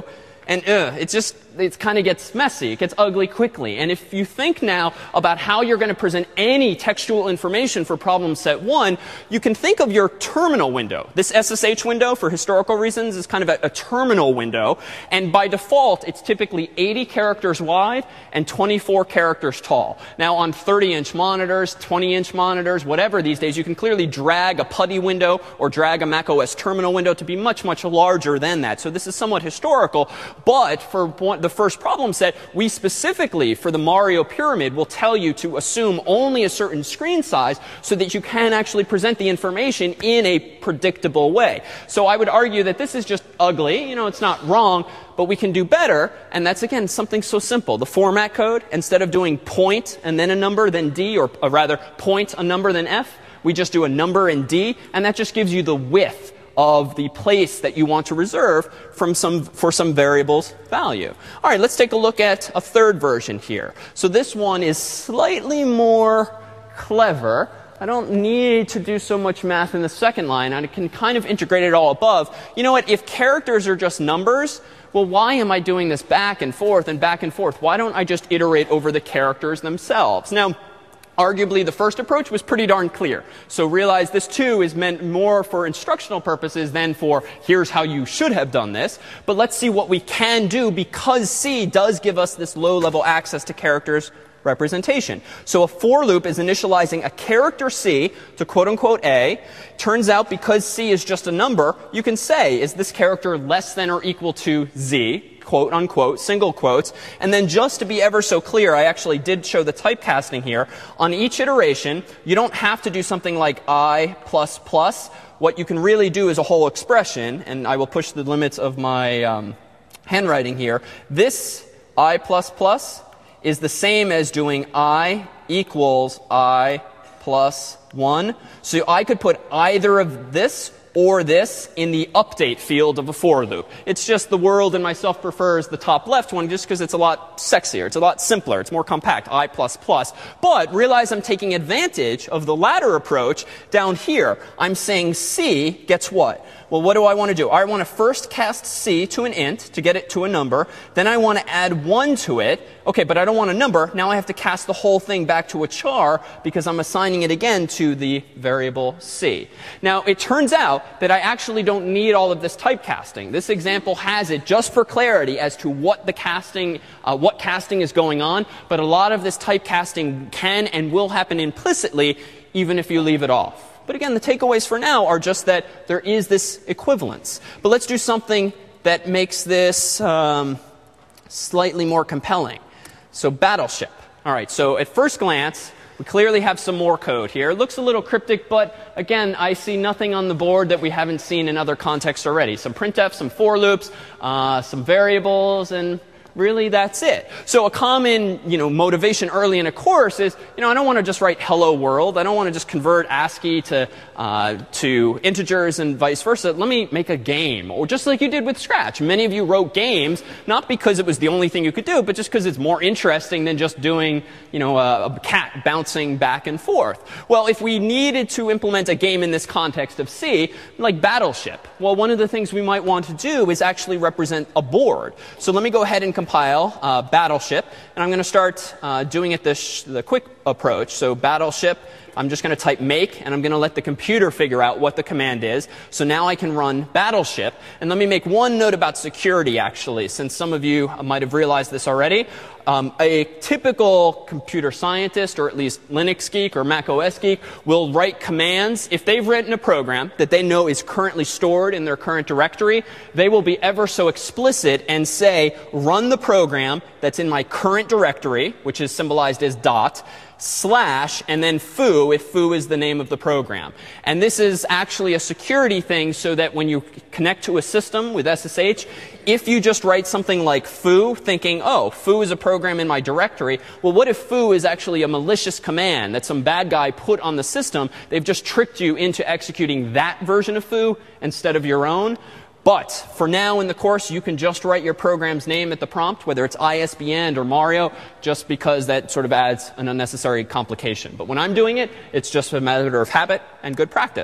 And uh, it just, it kind of gets messy. It gets ugly quickly. And if you think now about how you're going to present any textual information for problem set one, you can think of your terminal window. This S S H window, for historical reasons, is kind of a, a terminal window. And by default, it's typically eighty characters wide and twenty-four characters tall. Now, on thirty inch monitors, twenty inch monitors, whatever these days, you can clearly drag a PuTTY window or drag a macOS terminal window to be much, much larger than that. So this is somewhat historical. But for one, the first problem set, we specifically, for the Mario Pyramid, will tell you to assume only a certain screen size so that you can actually present the information in a predictable way. So I would argue that this is just ugly. You know, it's not wrong, but we can do better. And that's, again, something so simple. The format code, instead of doing point and then a number, then D, or, or rather point a number, then F, we just do a number and D, and that just gives you the width of the place that you want to reserve from some, for some variable's value. All right, let's take a look at a third version here. So this one is slightly more clever. I don't need to do so much math in the second line. I can kind of integrate it all above. You know what? If characters are just numbers, well, why am I doing this back and forth and back and forth? Why don't I just iterate over the characters themselves? Now, arguably, the first approach was pretty darn clear. So realize this, too, is meant more for instructional purposes than for here's how you should have done this. But let's see what we can do because C does give us this low-level access to characters representation. So a for loop is initializing a character C to quote-unquote A. Turns out because C is just a number, you can say, is this character less than or equal to Z? Quote unquote, single quotes. And then just to be ever so clear, I actually did show the typecasting here. On each iteration, you don't have to do something like I plus plus. What you can really do is a whole expression, and I will push the limits of my um, handwriting here. This I plus plus is the same as doing I equals I plus one. So I could put either of this or this in the update field of a for loop. It's just the world and myself prefers the top left one just because it's a lot sexier. It's a lot simpler. It's more compact, I plus plus. But realize I'm taking advantage of the latter approach down here. I'm saying C gets what? Well, what do I want to do? I want to first cast C to an int to get it to a number. Then I want to add one to it. Okay, but I don't want a number. Now I have to cast the whole thing back to a char because I'm assigning it again to the variable C. Now, it turns out that I actually don't need all of this typecasting. This example has it just for clarity as to what the casting, uh, what casting is going on. But a lot of this typecasting can and will happen implicitly even if you leave it off. But again, the takeaways for now are just that there is this equivalence. But let's do something that makes this um, slightly more compelling. So Battleship. All right, so at first glance, we clearly have some more code here. It looks a little cryptic, but again, I see nothing on the board that we haven't seen in other contexts already. Some printf, some for loops, uh, some variables, and really that's it. So a common, you know, motivation early in a course is, you know, I don't want to just write hello world. I don't want to just convert ASCII to, uh, to integers and vice versa. Let me make a game. Or just like you did with Scratch. Many of you wrote games, not because it was the only thing you could do, but just because it's more interesting than just doing, you know, a, a cat bouncing back and forth. Well, if we needed to implement a game in this context of C, like Battleship, well, one of the things we might want to do is actually represent a board. So let me go ahead and compile uh, Battleship, and I'm going to start uh, doing it this the quick approach. So Battleship, I'm just going to type make, and I'm going to let the computer figure out what the command is. So now I can run Battleship. And let me make one note about security, actually, since some of you might have realized this already. Um, a typical computer scientist, or at least Linux geek or Mac O S geek, will write commands. If they've written a program that they know is currently stored in their current directory, they will be ever so explicit and say, run the program that's in my current directory, which is symbolized as dot, slash, and then foo, if foo is the name of the program. And this is actually a security thing so that when you connect to a system with S S H, if you just write something like foo, thinking, oh, foo is a program in my directory, well, what if foo is actually a malicious command that some bad guy put on the system? They've just tricked you into executing that version of foo instead of your own. But for now in the course, you can just write your program's name at the prompt, whether it's I S B N or Mario, just because that sort of adds an unnecessary complication. But when I'm doing it, it's just a matter of habit and good practice.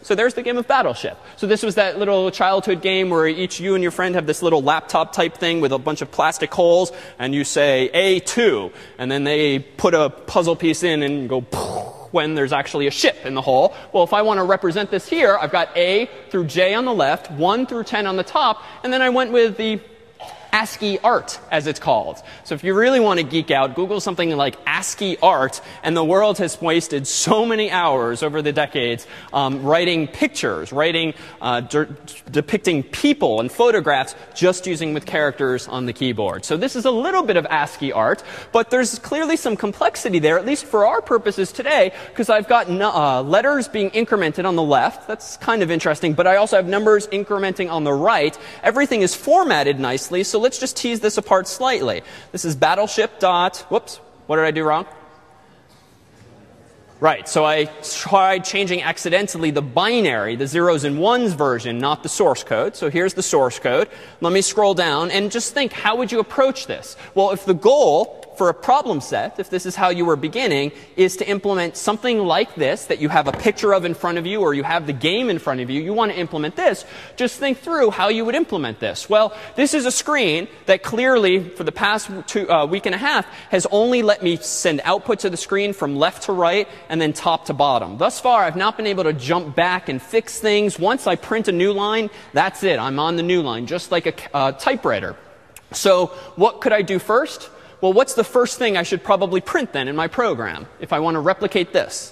So there's the game of Battleship. So this was that little childhood game where each you and your friend have this little laptop type thing with a bunch of plastic holes, and you say A two, and then they put a puzzle piece in and go when there's actually a ship in the hole. Well, if I want to represent this here, I've got A through J on the left, one through ten on the top, and then I went with the ASCII art, as it's called. So if you really want to geek out, Google something like ASCII art, and the world has wasted so many hours over the decades um, writing pictures, writing, uh, de depicting people and photographs just using with characters on the keyboard. So this is a little bit of ASCII art, but there's clearly some complexity there, at least for our purposes today, because I've got no, uh, letters being incremented on the left. That's kind of interesting, but I also have numbers incrementing on the right. Everything is formatted nicely, so let's just tease this apart slightly. This is Battleship dot, whoops, what did I do wrong? Right, so I tried changing accidentally the binary, the zeros and ones version, not the source code. So here's the source code. Let me scroll down and just think, how would you approach this? Well, if the goal for a problem set, if this is how you were beginning, is to implement something like this that you have a picture of in front of you, or you have the game in front of you, you want to implement this, just think through how you would implement this. Well, this is a screen that clearly, for the past two, uh, week and a half, has only let me send output to the screen from left to right and then top to bottom. Thus far, I've not been able to jump back and fix things. Once I print a new line, that's it. I'm on the new line, just like a uh, typewriter. So what could I do first? Well, what's the first thing I should probably print then in my program if I want to replicate this?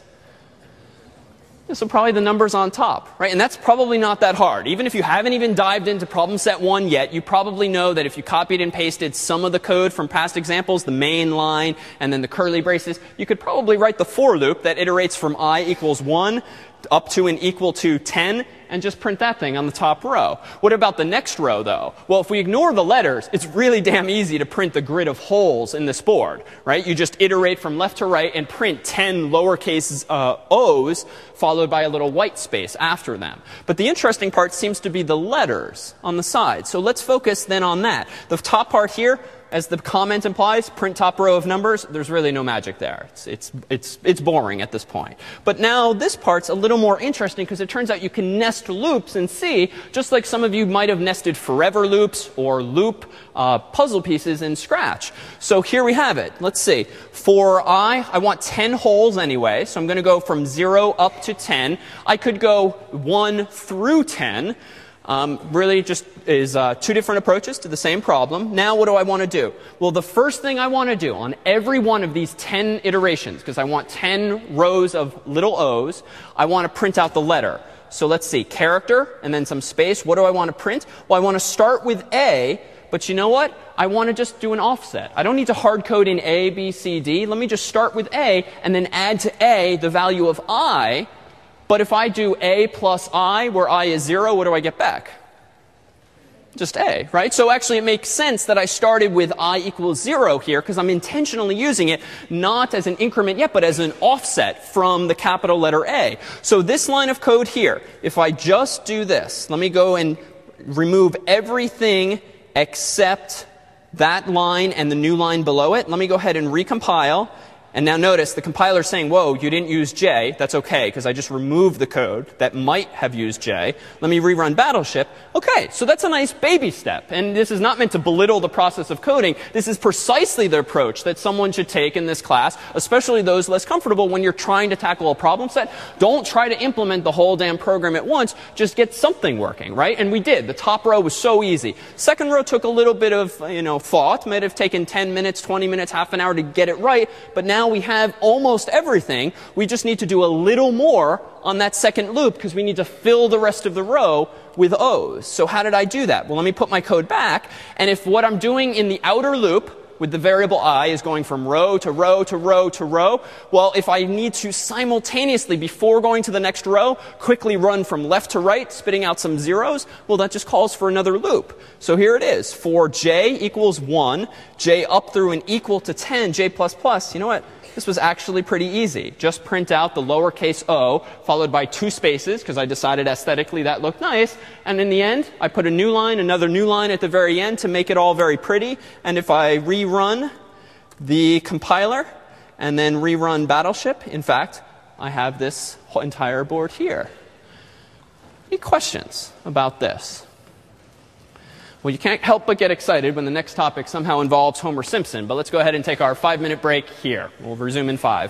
So probably the numbers on top, right? And that's probably not that hard. Even if you haven't even dived into problem set one yet, you probably know that if you copied and pasted some of the code from past examples, the main line and then the curly braces, you could probably write the for loop that iterates from I equals one up to and equal to ten, and just print that thing on the top row. What about the next row, though? Well, if we ignore the letters, it's really damn easy to print the grid of holes in this board, right? You just iterate from left to right and print ten lowercase uh, O's followed by a little white space after them. But the interesting part seems to be the letters on the side. So let's focus then on that. The top part here, as the comment implies, print top row of numbers, there's really no magic there. It's, it's, it's, it's boring at this point. But now this part's a little more interesting because it turns out you can nest loops in C, just like some of you might have nested forever loops or loop uh, puzzle pieces in Scratch. So here we have it. Let's see. For I, I want ten holes anyway, so I'm going to go from zero up to ten. I could go one through ten. Um, really just is uh, two different approaches to the same problem. Now what do I want to do? Well, the first thing I want to do on every one of these ten iterations, because I want ten rows of little O's, I want to print out the letter. So let's see, character and then some space. What do I want to print? Well, I want to start with A, but you know what? I want to just do an offset. I don't need to hard code in A, B, C, D. Let me just start with A and then add to A the value of I. But if I do A plus I, where I is zero, what do I get back? Just A, right? So actually it makes sense that I started with I equals zero here because I'm intentionally using it not as an increment yet, but as an offset from the capital letter A. So this line of code here, if I just do this, let me go and remove everything except that line and the new line below it. Let me go ahead and recompile. And now notice the compiler is saying, whoa, you didn't use J. That's OK, because I just removed the code that might have used J. Let me rerun Battleship. OK, so that's a nice baby step. And this is not meant to belittle the process of coding. This is precisely the approach that someone should take in this class, especially those less comfortable when you're trying to tackle a problem set. Don't try to implement the whole damn program at once. Just get something working, right? And we did. The top row was so easy. Second row took a little bit of, you know, thought. Might have taken ten minutes, twenty minutes, half an hour to get it right. But now we have almost everything. We just need to do a little more on that second loop because we need to fill the rest of the row with O's. So how did I do that? Well, let me put my code back. And if what I'm doing in the outer loop with the variable I is going from row to row to row to row, well, if I need to simultaneously, before going to the next row, quickly run from left to right, spitting out some zeros, well, that just calls for another loop. So here it is. For J equals one, J up through and equal to ten, J plus plus, you know what? This was actually pretty easy. Just print out the lowercase o followed by two spaces because I decided aesthetically that looked nice. And in the end, I put a new line, another new line at the very end to make it all very pretty. And if I rerun the compiler and then rerun Battleship, in fact, I have this whole entire board here. Any questions about this? Well, you can't help but get excited when the next topic somehow involves Homer Simpson, but let's go ahead and take our five-minute break here. We'll resume in five.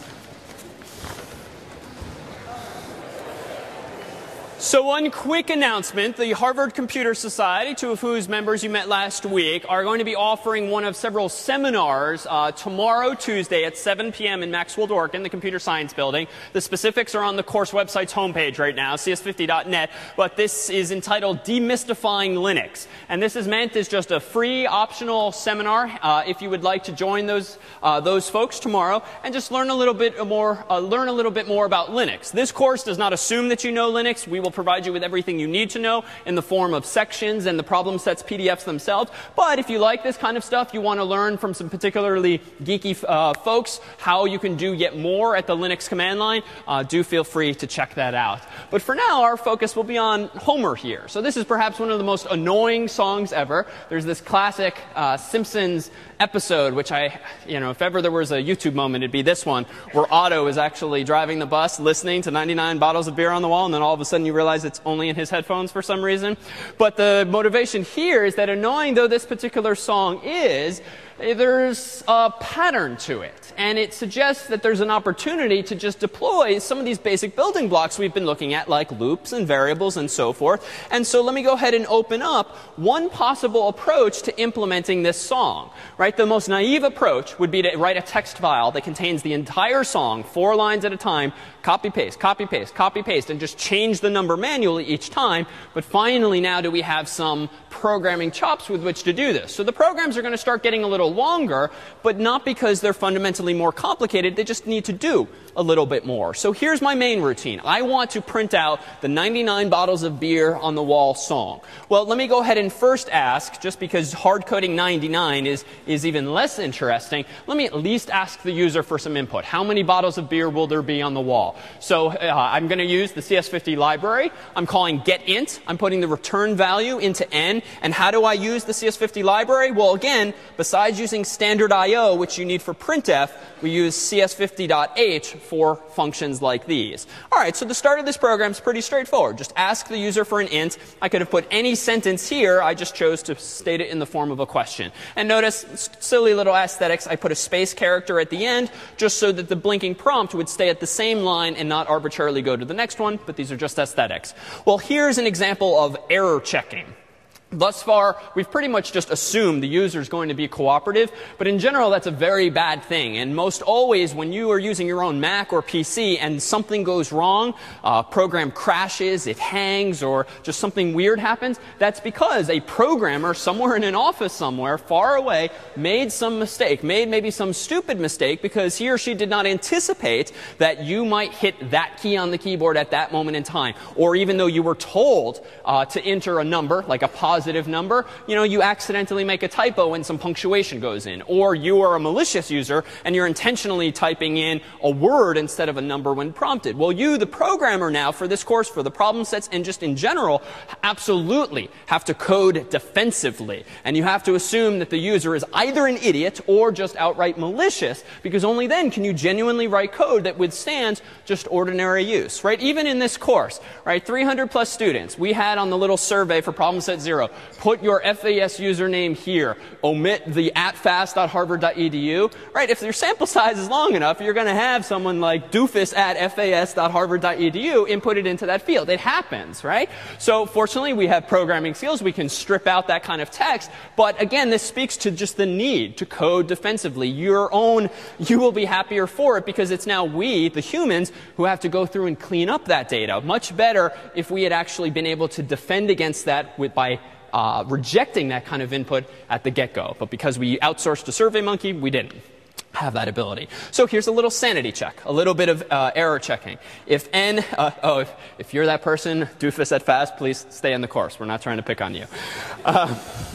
So one quick announcement. The Harvard Computer Society, two of whose members you met last week, are going to be offering one of several seminars uh, tomorrow, Tuesday, at seven p m in Maxwell Dworkin, the Computer Science Building. The specifics are on the course website's homepage right now, C S fifty dot net, but this is entitled Demystifying Linux. And this is meant as just a free, optional seminar uh, if you would like to join those uh, those folks tomorrow and just learn a little bit more, uh, learn a little bit more about Linux. This course does not assume that you know Linux. We will provide you with everything you need to know in the form of sections and the problem sets P D Fs themselves. But if you like this kind of stuff, you want to learn from some particularly geeky uh, folks how you can do yet more at the Linux command line, uh, do feel free to check that out. But for now, our focus will be on Homer here. So this is perhaps one of the most annoying songs ever. There's this classic uh, Simpsons episode, which I, you know, if ever there was a YouTube moment, it'd be this one, where Otto is actually driving the bus, listening to ninety-nine bottles of beer on the wall, and then all of a sudden you realize it's only in his headphones for some reason. But the motivation here is that, annoying though this particular song is, there's a pattern to it. And it suggests that there's an opportunity to just deploy some of these basic building blocks we've been looking at, like loops and variables and so forth. And so let me go ahead and open up one possible approach to implementing this song. Right? The most naive approach would be to write a text file that contains the entire song, four lines at a time, copy paste, copy paste, copy paste, and just change the number manually each time. But finally now do we have some programming chops with which to do this. So the programs are going to start getting a little longer, but not because they're fundamentally more complicated. They just need to do a little bit more. So here's my main routine. I want to print out the ninety-nine bottles of beer on the wall song. Well, let me go ahead and first ask, just because hard coding ninety-nine is, is even less interesting, let me at least ask the user for some input. How many bottles of beer will there be on the wall? So uh, I'm going to use the C S fifty library. I'm calling getInt. I'm putting the return value into n. And how do I use the C S fifty library? Well, again, besides using standard I O, which you need for printf, we use C S fifty dot h for functions like these. All right, so the start of this program is pretty straightforward. Just ask the user for an int. I could have put any sentence here. I just chose to state it in the form of a question. And notice, silly little aesthetics, I put a space character at the end just so that the blinking prompt would stay at the same line and not arbitrarily go to the next one, but these are just aesthetics. Well, here's an example of error checking. Thus far, we've pretty much just assumed the user is going to be cooperative, but in general, that's a very bad thing. And most always, when you are using your own Mac or P C and something goes wrong, uh, program crashes, it hangs, or just something weird happens, that's because a programmer somewhere in an office somewhere, far away, made some mistake, made maybe some stupid mistake because he or she did not anticipate that you might hit that key on the keyboard at that moment in time. Or even though you were told uh, to enter a number, like a positive positive number, you know, you accidentally make a typo when some punctuation goes in. Or you are a malicious user and you're intentionally typing in a word instead of a number when prompted. Well, you, the programmer now, for this course, for the problem sets, and just in general, absolutely have to code defensively. And you have to assume that the user is either an idiot or just outright malicious, because only then can you genuinely write code that withstands just ordinary use. Right? Even in this course, right, three hundred plus students, we had on the little survey for problem set zero, put your F A S username here. Omit the at fast dot harvard dot e d u. Right? If your sample size is long enough, you're going to have someone like doofus at F A S dot harvard dot e d u inputted into that field. It happens, right? So fortunately, we have programming skills. We can strip out that kind of text. But again, this speaks to just the need to code defensively. Your own, you will be happier for it because it's now we, the humans, who have to go through and clean up that data. Much better if we had actually been able to defend against that with, by Uh, rejecting that kind of input at the get-go. But because we outsourced to SurveyMonkey, we didn't have that ability. So here's a little sanity check, a little bit of uh, error checking. If n, uh, oh, if, if you're that person, doofus at fast, please stay in the course. We're not trying to pick on you. Uh,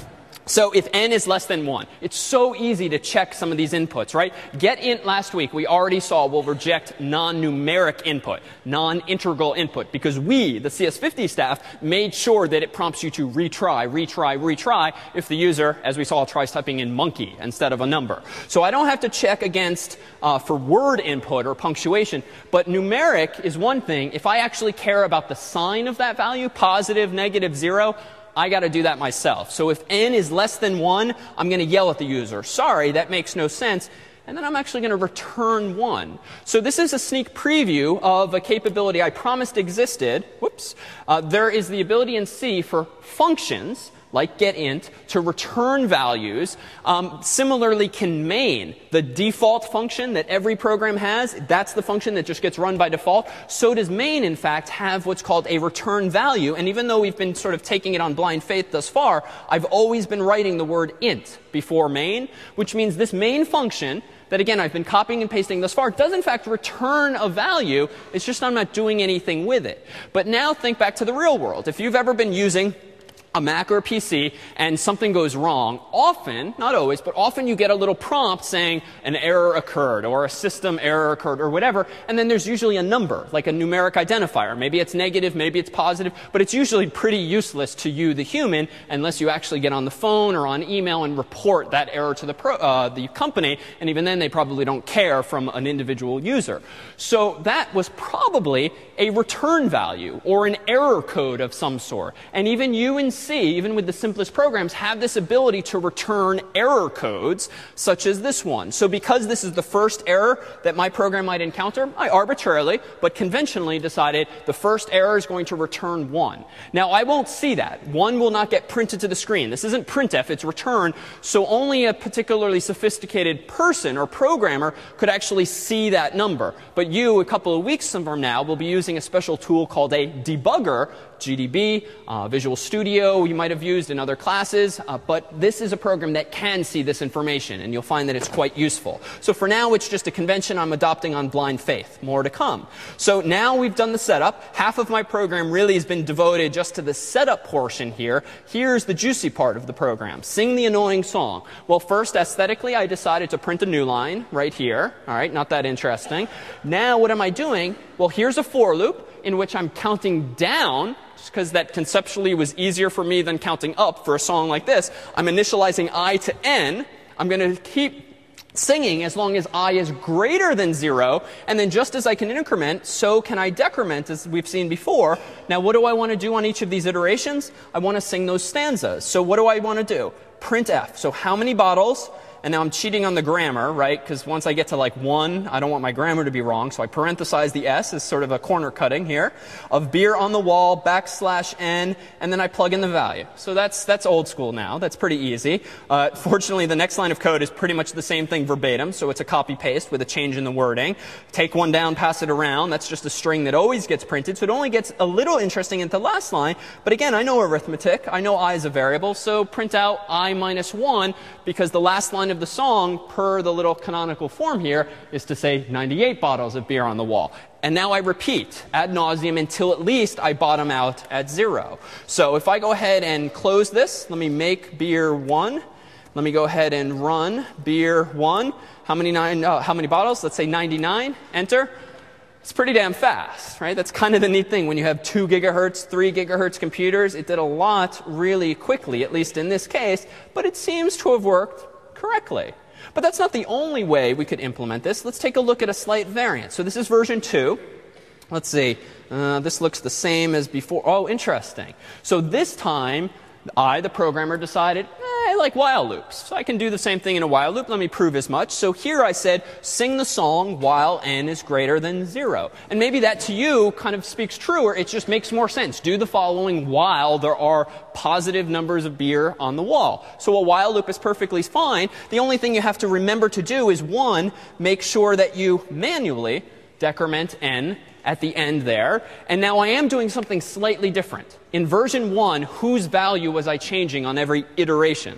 So if n is less than one, it's so easy to check some of these inputs, right? GetInt last week, we already saw will reject non-numeric input, non-integral input, because we, the C S fifty staff, made sure that it prompts you to retry, retry, retry if the user, as we saw, tries typing in monkey instead of a number. So I don't have to check against uh, for word input or punctuation, but numeric is one thing. If I actually care about the sign of that value, positive, negative, zero, I got to do that myself. So if n is less than one, I'm going to yell at the user, sorry, that makes no sense. And then I'm actually going to return one. So this is a sneak preview of a capability I promised existed. Whoops. Uh, there is the ability in C for functions, like getInt, to return values. Um, similarly, can main, the default function that every program has, that's the function that just gets run by default. So does main, in fact, have what's called a return value. And even though we've been sort of taking it on blind faith thus far, I've always been writing the word int before main, which means this main function that, again, I've been copying and pasting thus far, does in fact return a value. It's just I'm not doing anything with it. But now think back to the real world. If you've ever been using a Mac or a P C and something goes wrong, often, not always, but often you get a little prompt saying an error occurred or a system error occurred or whatever, and then there's usually a number, like a numeric identifier. Maybe it's negative, maybe it's positive, but it's usually pretty useless to you, the human, unless you actually get on the phone or on email and report that error to the, pro, uh, the company, and even then they probably don't care from an individual user. So that was probably a return value or an error code of some sort. And even you in C, even with the simplest programs, have this ability to return error codes such as this one. So because this is the first error that my program might encounter, I arbitrarily but conventionally decided the first error is going to return one. Now I won't see that. one will not get printed to the screen. This isn't printf, it's return. So only a particularly sophisticated person or programmer could actually see that number. But you, a couple of weeks from now, will be using a special tool called a debugger, G D B, uh, Visual Studio, you might have used in other classes, uh, but this is a program that can see this information, and you'll find that it's quite useful. So for now, it's just a convention I'm adopting on blind faith. More to come. So now we've done the setup. Half of my program really has been devoted just to the setup portion here. Here's the juicy part of the program. Sing the annoying song. Well, first, aesthetically, I decided to print a new line right here. All right, not that interesting. Now, what am I doing? Well, here's a for loop in which I'm counting down, just because that conceptually was easier for me than counting up for a song like this. I'm initializing I to n. I'm going to keep singing as long as I is greater than zero. And then just as I can increment, so can I decrement, as we've seen before. Now, what do I want to do on each of these iterations? I want to sing those stanzas. So what do I want to do? Printf. So how many bottles? And now I'm cheating on the grammar, right? Because once I get to like one, I don't want my grammar to be wrong. So I parenthesize the S as sort of a corner cutting here of beer on the wall, backslash n, and then I plug in the value. So that's, that's old school now. That's pretty easy. Uh, fortunately, the next line of code is pretty much the same thing verbatim. So it's a copy paste with a change in the wording. Take one down, pass it around. That's just a string that always gets printed. So it only gets a little interesting at the last line. But again, I know arithmetic. I know I is a variable. So print out I minus one, because the last line of the song, per the little canonical form here, is to say ninety-eight bottles of beer on the wall. And now I repeat ad nauseum until at least I bottom out at zero. So if I go ahead and close this, let me make beer one. Let me go ahead and run beer one. How many nine? Uh, how many bottles? Let's say ninety-nine. Enter. It's pretty damn fast, right? That's kind of the neat thing. When you have two gigahertz, three gigahertz computers, it did a lot really quickly, at least in this case. But it seems to have worked correctly. But that's not the only way we could implement this. Let's take a look at a slight variant. So this is version two. Let's see. Uh, this looks the same as before. Oh, interesting. So this time, I, the programmer, decided, eh, I like while loops. So I can do the same thing in a while loop. Let me prove as much. So here I said, sing the song while n is greater than zero. And maybe that to you kind of speaks truer. It just makes more sense. Do the following while there are positive numbers of beer on the wall. So a while loop is perfectly fine. The only thing you have to remember to do is, one, make sure that you manually decrement n at the end there. And now I am doing something slightly different. In version one, whose value was I changing on every iteration?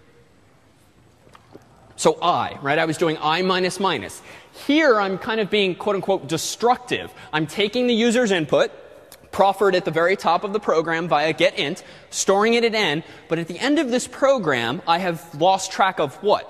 So I, right? I was doing I minus minus. Here I'm kind of being quote unquote destructive. I'm taking the user's input, proffered at the very top of the program via getInt, storing it at n, but at the end of this program, I have lost track of what?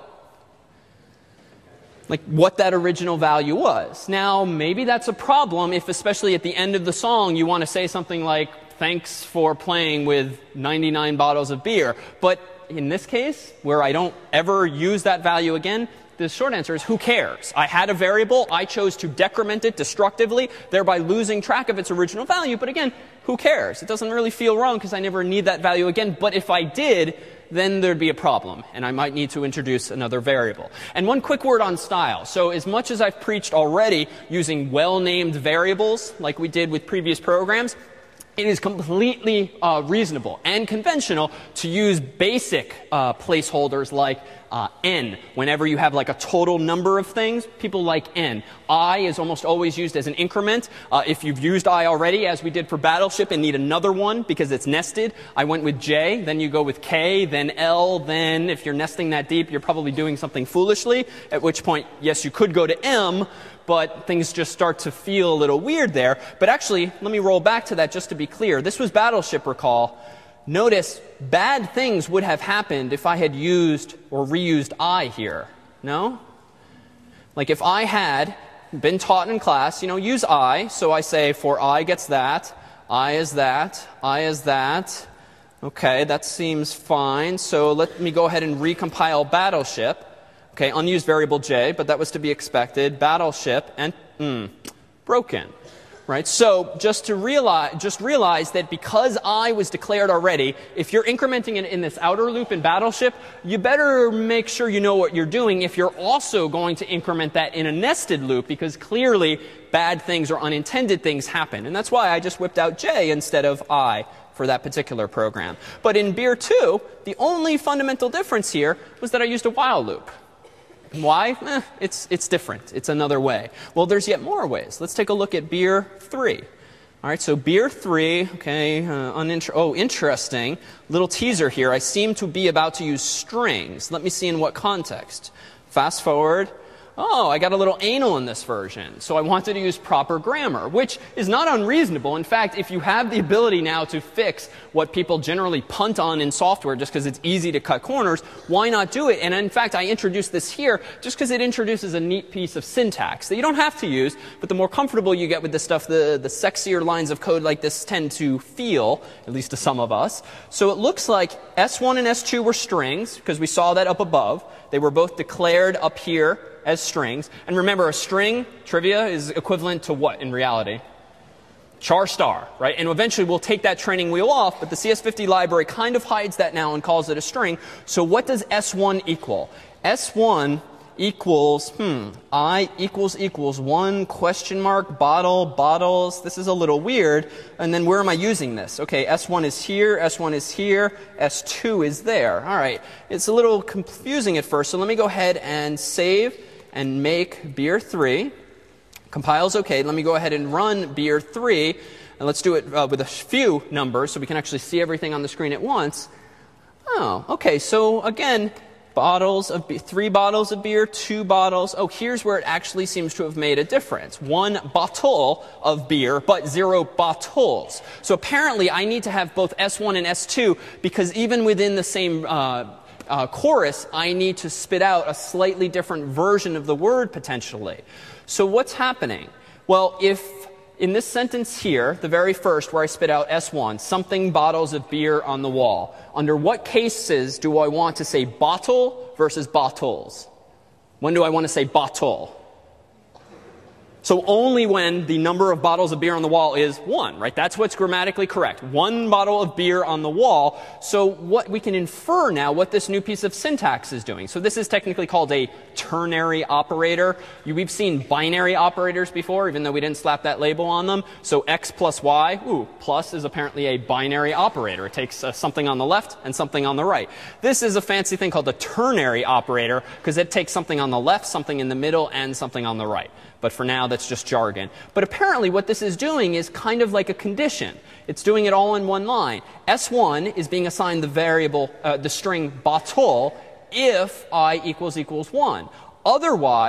Like what that original value was. Now, maybe that's a problem if, especially at the end of the song, you want to say something like, thanks for playing with ninety-nine bottles of beer. But in this case, where I don't ever use that value again, the short answer is who cares? I had a variable. I chose to decrement it destructively, thereby losing track of its original value. But again, who cares? It doesn't really feel wrong because I never need that value again. But if I did, then there'd be a problem, and I might need to introduce another variable. And one quick word on style. So as much as I've preached already using well-named variables, like we did with previous programs, it is completely uh, reasonable and conventional to use basic uh, placeholders like uh, n. Whenever you have like a total number of things, people like n. I is almost always used as an increment. Uh, if you've used I already, as we did for Battleship, and need another one because it's nested, I went with j. Then you go with k, then l, then if you're nesting that deep, you're probably doing something foolishly, at which point, yes, you could go to m, but things just start to feel a little weird there. But actually, let me roll back to that just to be clear. This was Battleship, recall. Notice bad things would have happened if I had used or reused I here. No? Like if I had been taught in class, you know, use I. So I say for I gets that, I is that, I is that. OK, that seems fine. So let me go ahead and recompile Battleship. Okay, unused variable j, but that was to be expected. Battleship and mm, broken, right? So just to realize, just realize that because I was declared already, if you're incrementing it in this outer loop in Battleship, you better make sure you know what you're doing if you're also going to increment that in a nested loop, because clearly bad things or unintended things happen. And that's why I just whipped out j instead of I for that particular program. But in Beer two, the only fundamental difference here was that I used a while loop. Why? Eh, it's, it's different. It's another way. Well, there's yet more ways. Let's take a look at Beer three. All right, so Beer three, okay, uh, uninter oh, interesting. Little teaser here. I seem to be about to use strings. Let me see in what context. Fast forward. Oh, I got a little anal in this version. So I wanted to use proper grammar, which is not unreasonable. In fact, if you have the ability now to fix what people generally punt on in software just because it's easy to cut corners, why not do it? And in fact, I introduced this here just because it introduces a neat piece of syntax that you don't have to use, but the more comfortable you get with this stuff, the, the sexier lines of code like this tend to feel, at least to some of us. So it looks like S one and S two were strings, because we saw that up above. They were both declared up here as strings. And remember, a string, trivia, is equivalent to what in reality? Char star, right? And eventually we'll take that training wheel off, but the C S fifty library kind of hides that now and calls it a string. So what does S one equal? S one equals, hmm, I equals equals one question mark, bottle, bottles. This is a little weird. And then where am I using this? Okay, S one is here, S one is here, S two is there. All right, it's a little confusing at first, so let me go ahead and save and make Beer three. Compiles OK. Let me go ahead and run Beer three. And let's do it uh, with a few numbers so we can actually see everything on the screen at once. Oh, OK. So again, bottles of be three bottles of beer, two bottles. Oh, here's where it actually seems to have made a difference. One bottle of beer, but zero bottles. So apparently I need to have both S one and S two because even within the same uh, Uh, chorus, I need to spit out a slightly different version of the word potentially. So what's happening? Well, if in this sentence here, the very first where I spit out S one, something bottles of beer on the wall, under what cases do I want to say bottle versus bottles? When do I want to say bottle? So only when the number of bottles of beer on the wall is one, right? That's what's grammatically correct. One bottle of beer on the wall. So what we can infer now what this new piece of syntax is doing. So this is technically called a ternary operator. You, we've seen binary operators before, even though we didn't slap that label on them. So x plus y, ooh, plus is apparently a binary operator. It takes uh, something on the left and something on the right. This is a fancy thing called a ternary operator because it takes something on the left, something in the middle, and something on the right. But for now, that's just jargon. But apparently what this is doing is kind of like a condition. It's doing it all in one line. S one is being assigned the variable, uh, the string bottle, if I equals equals one. Otherwise,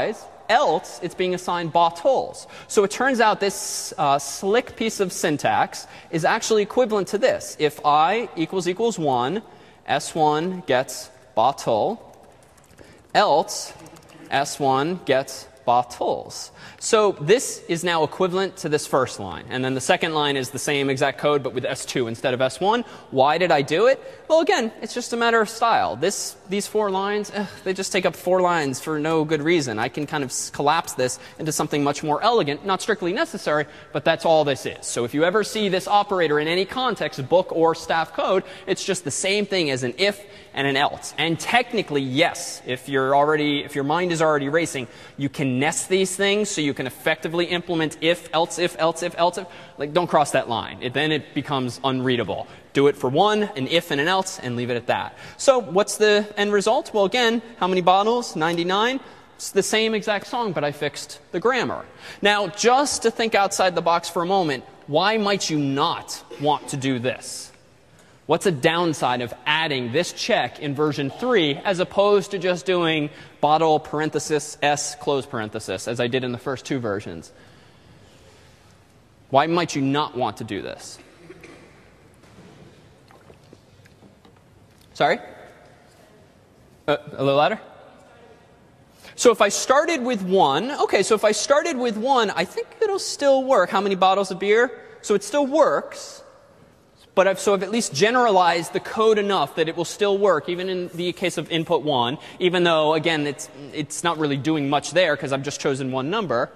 else it's being assigned bottles. So it turns out this uh, slick piece of syntax is actually equivalent to this. If I equals equals one, S one gets bottle, else S one gets bottles. So this is now equivalent to this first line. And then the second line is the same exact code, but with S two instead of S one. Why did I do it? Well, again, it's just a matter of style. This, these four lines, ugh, they just take up four lines for no good reason. I can kind of collapse this into something much more elegant, not strictly necessary, but that's all this is. So if you ever see this operator in any context, book or staff code, it's just the same thing as an if and an else. And technically, yes, if you're already, if your mind is already racing, you can nest these things so you can effectively implement if, else if, else if, else if. Like, don't cross that line. It, then it becomes unreadable. Do it for one, an if and an else, and leave it at that. So what's the end result? Well, again, how many bottles? ninety-nine. It's the same exact song, but I fixed the grammar. Now, just to think outside the box for a moment, why might you not want to do this? What's a downside of adding this check in version three as opposed to just doing bottle parenthesis s close parenthesis as I did in the first two versions? Why might you not want to do this? Sorry? Uh, a little louder? So if I started with one, okay, so if I started with one, I think it'll still work. How many bottles of beer? So it still works. But I've, so I've at least generalized the code enough that it will still work, even in the case of input one, even though, again, it's, it's not really doing much there because I've just chosen one number.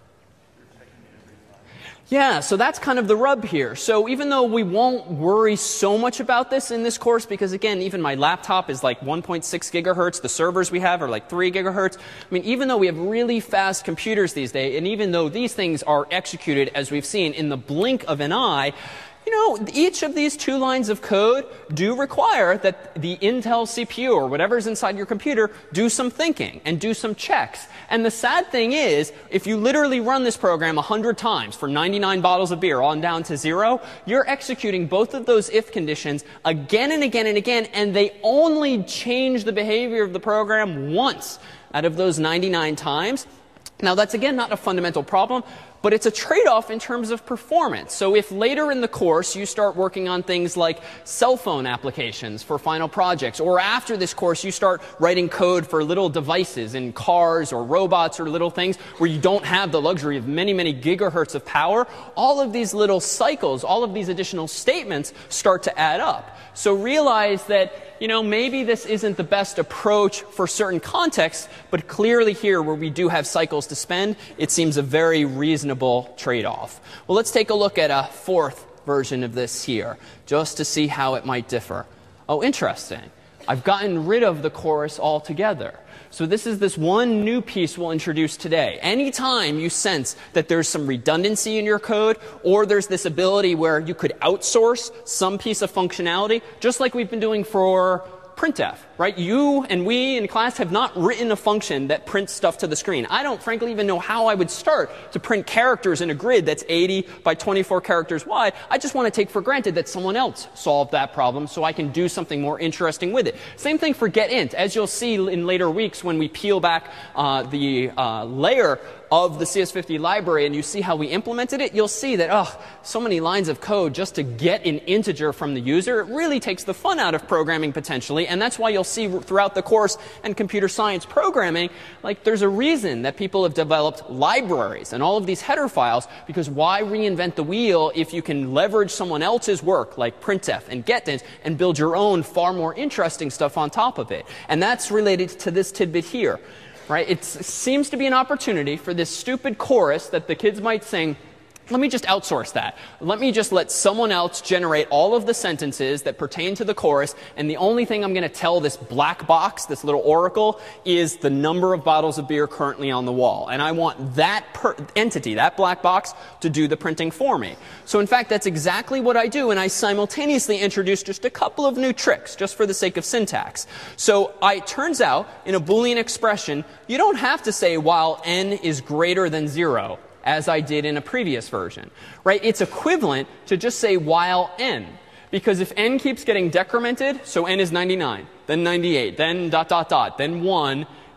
Yeah, so that's kind of the rub here. So even though we won't worry so much about this in this course, because again, even my laptop is like one point six gigahertz, the servers we have are like three gigahertz. I mean, even though we have really fast computers these days, and even though these things are executed, as we've seen, in the blink of an eye, you know, each of these two lines of code do require that the Intel C P U or whatever's inside your computer do some thinking and do some checks. And the sad thing is, if you literally run this program a hundred times for ninety-nine bottles of beer on down to zero, you're executing both of those if conditions again and again and again, and they only change the behavior of the program once out of those ninety-nine times. Now, that's again not a fundamental problem, but it's a trade-off in terms of performance. So if later in the course you start working on things like cell phone applications for final projects, or after this course you start writing code for little devices in cars or robots or little things where you don't have the luxury of many, many gigahertz of power, all of these little cycles, all of these additional statements start to add up. So realize that, you know, maybe this isn't the best approach for certain contexts, but clearly here where we do have cycles to spend, it seems a very reasonable trade-off. Well, let's take a look at a fourth version of this here, just to see how it might differ. Oh, interesting. I've gotten rid of the chorus altogether. So this is this one new piece we'll introduce today. Anytime you sense that there's some redundancy in your code, or there's this ability where you could outsource some piece of functionality, just like we've been doing for printf, right? You and we in class have not written a function that prints stuff to the screen. I don't frankly even know how I would start to print characters in a grid that's eighty by twenty-four characters wide. I just want to take for granted that someone else solved that problem so I can do something more interesting with it. Same thing for getInt. As you'll see in later weeks when we peel back uh, the uh, layer of the C S fifty library and you see how we implemented it, you'll see that, oh, so many lines of code just to get an integer from the user. It really takes the fun out of programming potentially, and that's why you'll see throughout the course and computer science programming, like there's a reason that people have developed libraries and all of these header files, because why reinvent the wheel if you can leverage someone else's work like printf and getInt and build your own far more interesting stuff on top of it. And that's related to this tidbit here. Right? It seems to be an opportunity for this stupid chorus that the kids might sing. Let me just outsource that. Let me just let someone else generate all of the sentences that pertain to the chorus, and the only thing I'm going to tell this black box, this little oracle, is the number of bottles of beer currently on the wall. And I want that per entity, that black box, to do the printing for me. So in fact, that's exactly what I do, and I simultaneously introduce just a couple of new tricks, just for the sake of syntax. So I, it turns out, in a Boolean expression, you don't have to say while n is greater than zero, as I did in a previous version, right? It's equivalent to just say while n, because if n keeps getting decremented, so n is ninety-nine, then ninety-eight, then dot, dot, dot, then one,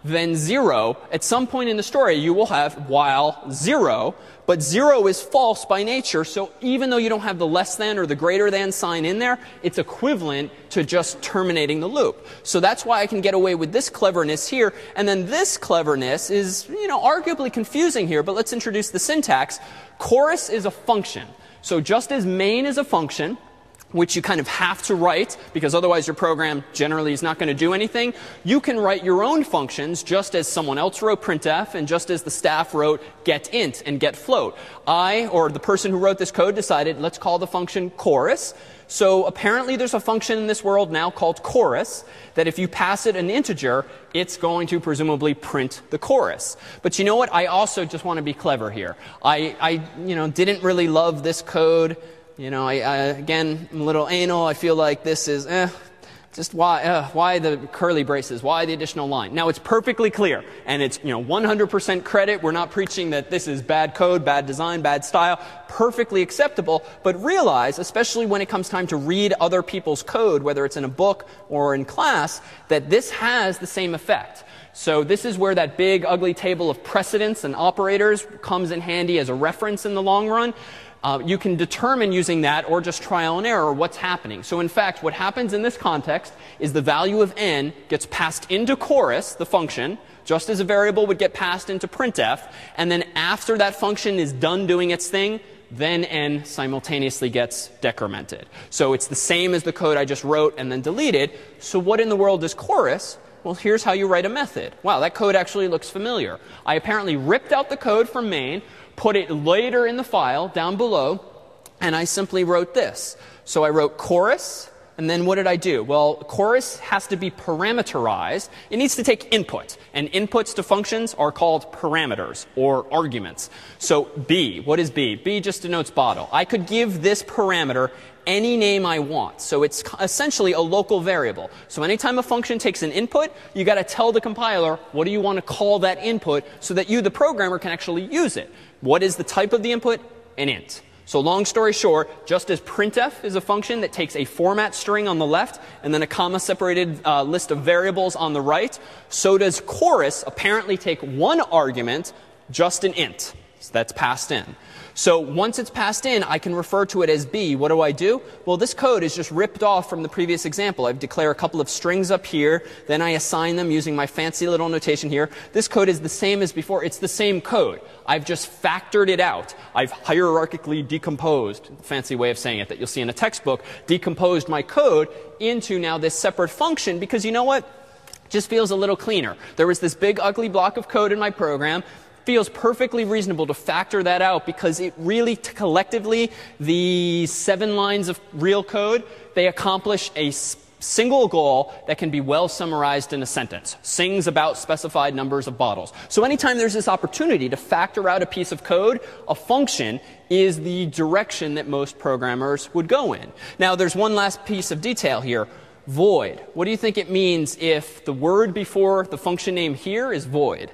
then zero, at some point in the story you will have while zero, but zero is false by nature, so even though you don't have the less than or the greater than sign in there, it's equivalent to just terminating the loop. So that's why I can get away with this cleverness here, and then this cleverness is, you know, arguably confusing here, but let's introduce the syntax. Chorus is a function. So just as main is a function, which you kind of have to write, because otherwise your program generally is not going to do anything, you can write your own functions just as someone else wrote printf and just as the staff wrote getInt and getFloat. I, or the person who wrote this code, decided let's call the function chorus. So apparently there's a function in this world now called chorus that if you pass it an integer, it's going to presumably print the chorus. But you know what? I also just want to be clever here. I, I you know, didn't really love this code. You know, I, I, again, I'm a little anal. I feel like this is, eh, just why, uh, why the curly braces? Why the additional line? Now, it's perfectly clear, and it's, you know, one hundred percent credit. We're not preaching that this is bad code, bad design, bad style. Perfectly acceptable. But realize, especially when it comes time to read other people's code, whether it's in a book or in class, that this has the same effect. So this is where that big, ugly table of precedents and operators comes in handy as a reference in the long run. Uh, you can determine using that or just trial and error what's happening. So in fact, what happens in this context is the value of n gets passed into chorus, the function, just as a variable would get passed into printf. And then after that function is done doing its thing, then n simultaneously gets decremented. So it's the same as the code I just wrote and then deleted. So what in the world is chorus? Well, here's how you write a method. Wow, that code actually looks familiar. I apparently ripped out the code from main, put it later in the file down below, and I simply wrote this. So I wrote chorus, and then what did I do? Well, chorus has to be parameterized. It needs to take input, and inputs to functions are called parameters or arguments. So B, what is B? B just denotes bottle. I could give this parameter any name I want. So it's essentially a local variable. So anytime a function takes an input, you got to tell the compiler what do you want to call that input so that you, the programmer, can actually use it. What is the type of the input? An int. So long story short, just as printf is a function that takes a format string on the left and then a comma-separated uh, list of variables on the right, so does chorus apparently take one argument, just an int. So that's passed in. So once it's passed in, I can refer to it as B. What do I do? Well, this code is just ripped off from the previous example. I declare a couple of strings up here. Then I assign them using my fancy little notation here. This code is the same as before. It's the same code. I've just factored it out. I've hierarchically decomposed, fancy way of saying it that you'll see in a textbook, decomposed my code into now this separate function because you know what? It just feels a little cleaner. There was this big ugly block of code in my program. Feels perfectly reasonable to factor that out because it really t- collectively, the seven lines of real code, they accomplish a s- single goal that can be well summarized in a sentence. Sings about specified numbers of bottles. So anytime there's this opportunity to factor out a piece of code, a function is the direction that most programmers would go in. Now there's one last piece of detail here. Void. What do you think it means if the word before the function name here is void?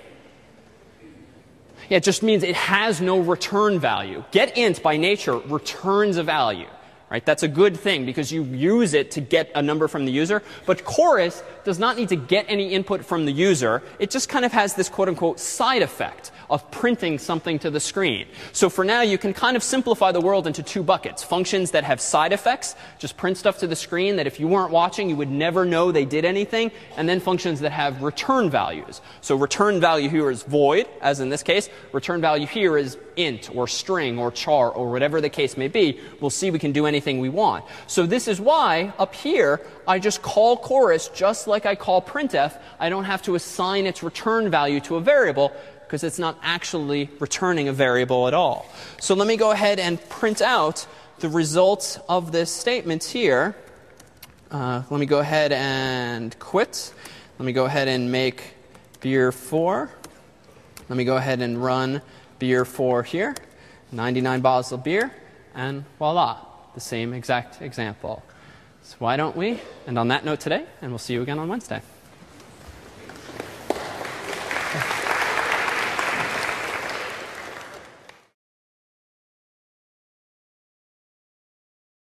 Yeah, it just means it has no return value. GetInt by nature returns a value. Right? That's a good thing because you use it to get a number from the user. But chorus does not need to get any input from the user. It just kind of has this quote-unquote side effect of printing something to the screen. So for now, you can kind of simplify the world into two buckets. Functions that have side effects, just print stuff to the screen that if you weren't watching, you would never know they did anything. And then functions that have return values. So return value here is void, as in this case. Return value here is int or string or char or whatever the case may be. We'll see we can do anything we want. So this is why up here I just call chorus just like I call printf. I don't have to assign its return value to a variable because it's not actually returning a variable at all. So let me go ahead and print out the results of this statement here. Uh, let me go ahead and quit. Let me go ahead and make beer four. Let me go ahead and run beer four here. ninety-nine bottles of beer. And voila. The same exact example. So why don't we end on that note today, and we'll see you again on Wednesday.